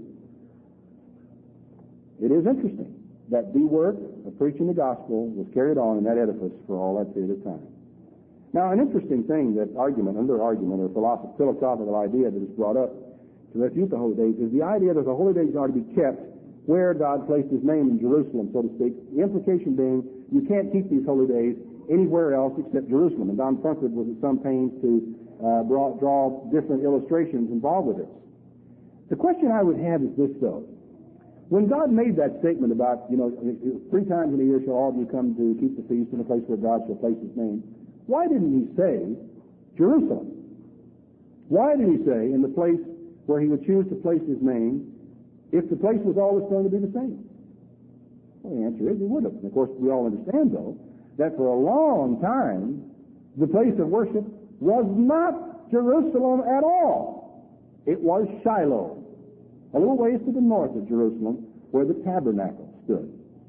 It is interesting that the work of preaching the gospel was carried on in that edifice for all that period of time. Now, an interesting thing that or philosophical idea that is brought up to refute the holy days is the idea that the holy days are to be kept where God placed his name in Jerusalem, so to speak. The implication being you can't keep these holy days anywhere else except Jerusalem. And Don Funkard was at some pains to draw different illustrations involved with it. The question I would have is this, though. When God made that statement about, 3 times in a year shall all of you come to keep the feast in the place where God shall place his name, why didn't he say Jerusalem? Why did he say in the place where he would choose to place his name, if the place was always going to be the same? Well, the answer is he would have. And of course, we all understand, though, that for a long time, the place of worship was not Jerusalem at all. It was Shiloh, a little ways to the north of Jerusalem, where the tabernacle stood.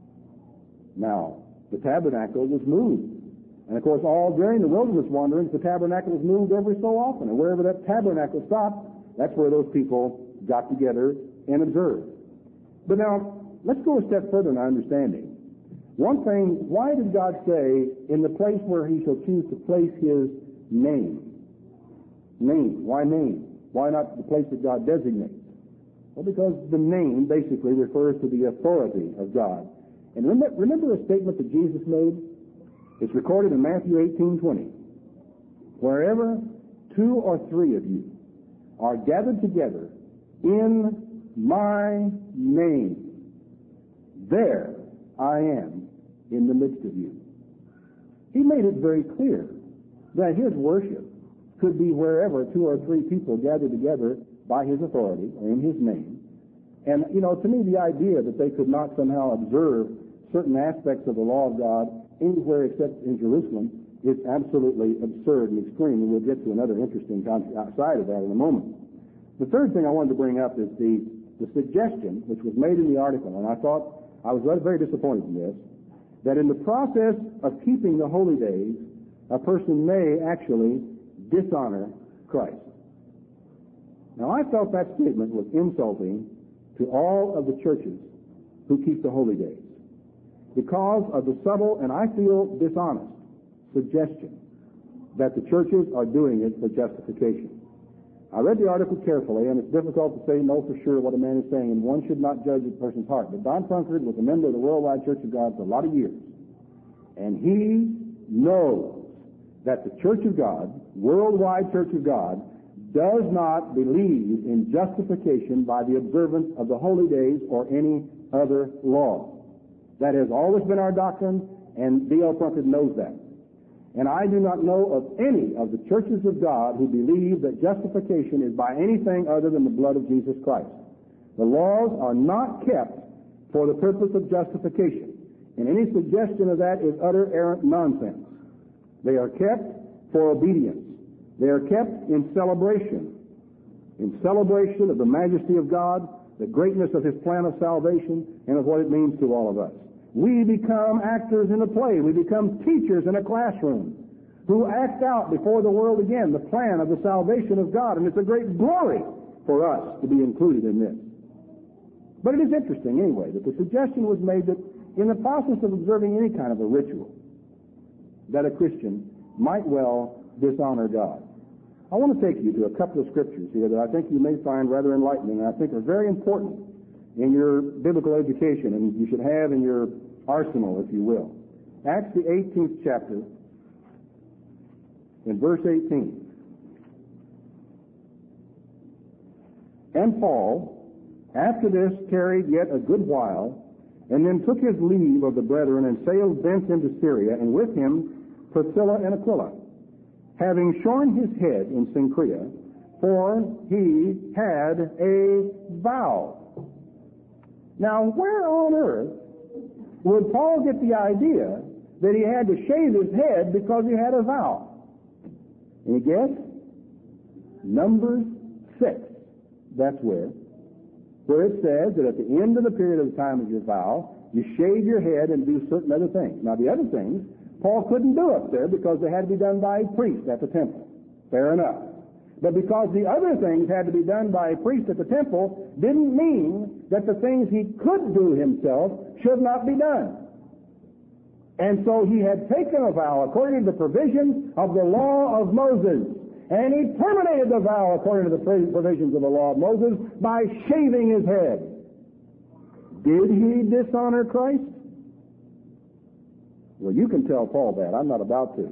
Now, the tabernacle was moved. And of course, all during the wilderness wanderings, the tabernacle was moved every so often. And wherever that tabernacle stopped, that's where those people got together and observed. But now, let's go a step further in our understanding. One thing, why did God say, in the place where he shall choose to place his name? Name. Why name? Why not the place that God designates? Well, because the name basically refers to the authority of God. And remember a statement that Jesus made? It's recorded in Matthew 18:20. Wherever 2 or 3 of you are gathered together in my name, there I am in the midst of you. He made it very clear that his worship could be wherever 2 or 3 people gathered together by his authority or in his name. And, to me, the idea that they could not somehow observe certain aspects of the law of God anywhere except in Jerusalem is absolutely absurd and extreme, and we'll get to another interesting side of that in a moment. The third thing I wanted to bring up is the suggestion, which was made in the article, and I thought I was very disappointed in this, that in the process of keeping the holy days, a person may actually dishonor Christ. Now, I felt that statement was insulting to all of the churches who keep the holy days because of the subtle and I feel dishonest suggestion that the churches are doing it for justification. I read the article carefully, and it's difficult to say no for sure what a man is saying, and one should not judge a person's heart. But Don Funkard was a member of the Worldwide Church of God for a lot of years, and he knows that the Church of God, Worldwide Church of God, does not believe in justification by the observance of the holy days or any other law. That has always been our doctrine, and D.L. Funkard knows that. And I do not know of any of the churches of God who believe that justification is by anything other than the blood of Jesus Christ. The laws are not kept for the purpose of justification, and any suggestion of that is utter errant nonsense. They are kept for obedience. They are kept in celebration of the majesty of God, the greatness of his plan of salvation, and of what it means to all of us. We become actors in a play. We become teachers in a classroom who act out before the world again the plan of the salvation of God. And it's a great glory for us to be included in this. But it is interesting anyway that the suggestion was made that in the process of observing any kind of a ritual, that a Christian might well dishonor God. I want to take you to a couple of scriptures here that I think you may find rather enlightening and I think are very important in your biblical education and you should have in your arsenal, if you will. Acts the 18th chapter, in verse 18. And Paul, after this, tarried yet a good while, and then took his leave of the brethren, and sailed thence into Syria, and with him Priscilla and Aquila, having shorn his head in Cenchrea, for he had a vow. Now, where on earth would Paul get the idea that he had to shave his head because he had a vow? Any guess? Numbers 6. That's where it says that at the end of the period of time of your vow, you shave your head and do certain other things. Now, the other things, Paul couldn't do up there because they had to be done by a priest at the temple. Fair enough. But because the other things had to be done by a priest at the temple didn't mean that the things he could do himself should not be done. And so he had taken a vow according to the provisions of the law of Moses. And he terminated the vow according to the provisions of the law of Moses by shaving his head. Did he dishonor Christ? Well, you can tell Paul that. I'm not about to.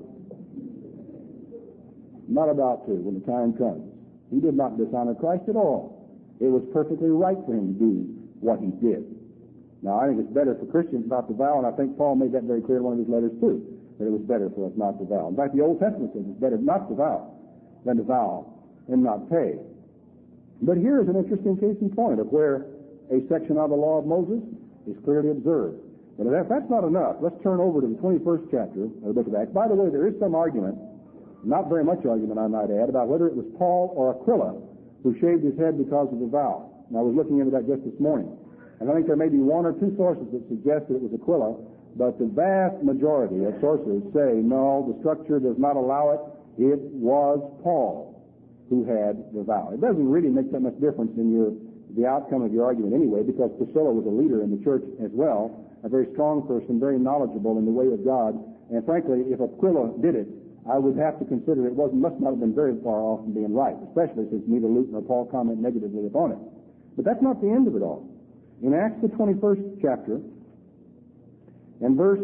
Not about to when the time comes. He did not dishonor Christ at all. It was perfectly right for him to do what he did. Now, I think it's better for Christians not to vow, and I think Paul made that very clear in one of his letters too, that it was better for us not to vow. In fact, the Old Testament says it's better not to vow than to vow and not pay. But here is an interesting case in point of where a section of the law of Moses is clearly observed. But if that's not enough, let's turn over to the 21st chapter of the book of Acts. By the way, there is some argument, not very much argument I might add, about whether it was Paul or Aquila who shaved his head because of the vow. And I was looking into that just this morning. And I think there may be one or two sources that suggest that it was Aquila, but the vast majority of sources say, no, the structure does not allow it. It was Paul who had the vow. It doesn't really make that much difference in the outcome of your argument anyway, because Priscilla was a leader in the church as well, a very strong person, very knowledgeable in the way of God. And frankly, if Aquila did it, I would have to consider it must not have been very far off from being right, especially since neither Luke nor Paul comment negatively upon it. But that's not the end of it all. In Acts the 21st chapter, and verse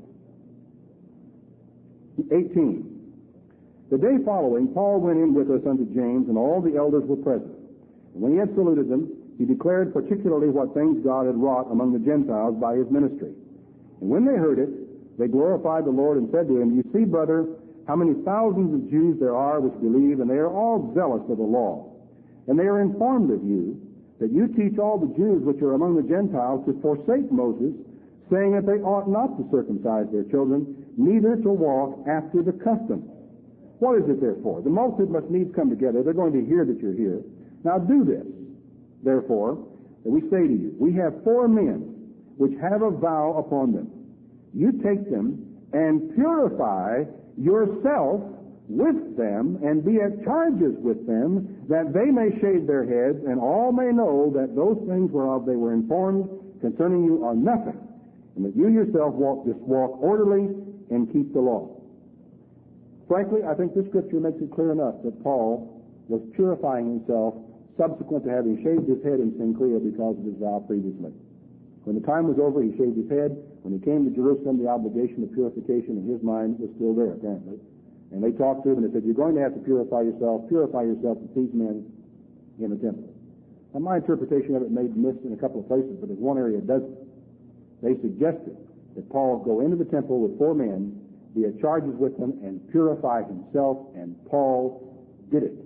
18, the day following, Paul went in with us unto James, and all the elders were present. And when he had saluted them, he declared particularly what things God had wrought among the Gentiles by his ministry. And when they heard it, they glorified the Lord and said to him, You see, brother, how many thousands of Jews there are which believe, and they are all zealous of the law. And they are informed of you, that you teach all the Jews which are among the Gentiles to forsake Moses, saying that they ought not to circumcise their children, neither to walk after the custom. What is it therefore? The multitude must needs come together. They're going to hear that you're here. Now do this, therefore, that we say to you, we have 4 men which have a vow upon them. You take them and purify yourself with them, and be at charges with them, that they may shave their heads, and all may know that those things whereof they were informed concerning you are nothing, and that you yourself walk orderly and keep the law. Frankly, I think this scripture makes it clear enough that Paul was purifying himself subsequent to having shaved his head in Cenchrea because of his vow previously. When the time was over, he shaved his head. When he came to Jerusalem, the obligation of purification in his mind was still there, apparently. And they talked to him and they said, you're going to have to purify yourself with these men in the temple. Now, my interpretation of it may be missed in a couple of places, but there's one area that doesn't. They suggested that Paul go into the temple with 4 men, be at charges with them, and purify himself, and Paul did it.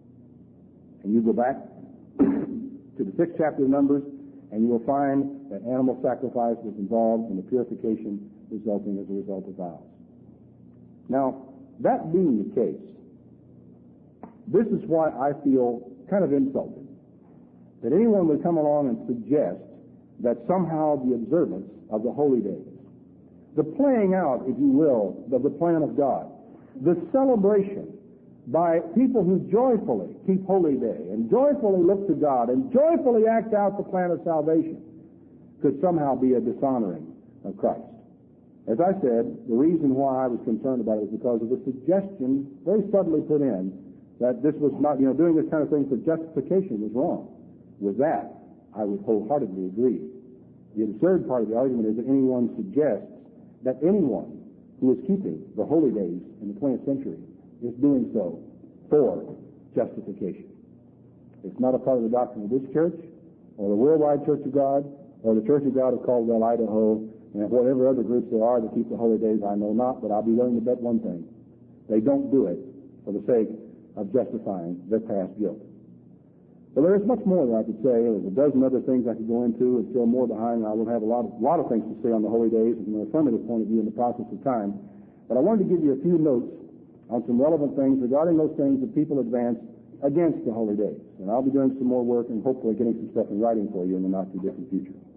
And you go back to the 6th chapter of Numbers, and you will find that animal sacrifice was involved in the purification resulting as a result of vows. Now, that being the case, this is why I feel kind of insulted that anyone would come along and suggest that somehow the observance of the holy days, the playing out, if you will, of the plan of God, the celebration by people who joyfully keep holy day and joyfully look to God and joyfully act out the plan of salvation, could somehow be a dishonoring of Christ. As I said, the reason why I was concerned about it was because of the suggestion very subtly put in that this was not, doing this kind of thing for justification was wrong. With that, I would wholeheartedly agree. The absurd part of the argument is that anyone suggests that anyone who is keeping the holy days in the 20th century is doing so for justification. It's not a part of the doctrine of this church, or the Worldwide Church of God, or the Church of God of Caldwell, Idaho, and whatever other groups there are that keep the holy days, I know not, but I'll be willing to bet one thing. They don't do it for the sake of justifying their past guilt. But there is much more that I could say. There's a dozen other things I could go into, and still more behind. I will have a lot of things to say on the holy days from an affirmative point of view in the process of time. But I wanted to give you a few notes on some relevant things regarding those things that people advance against the holy days. And I'll be doing some more work and hopefully getting some stuff in writing for you in the not too distant future.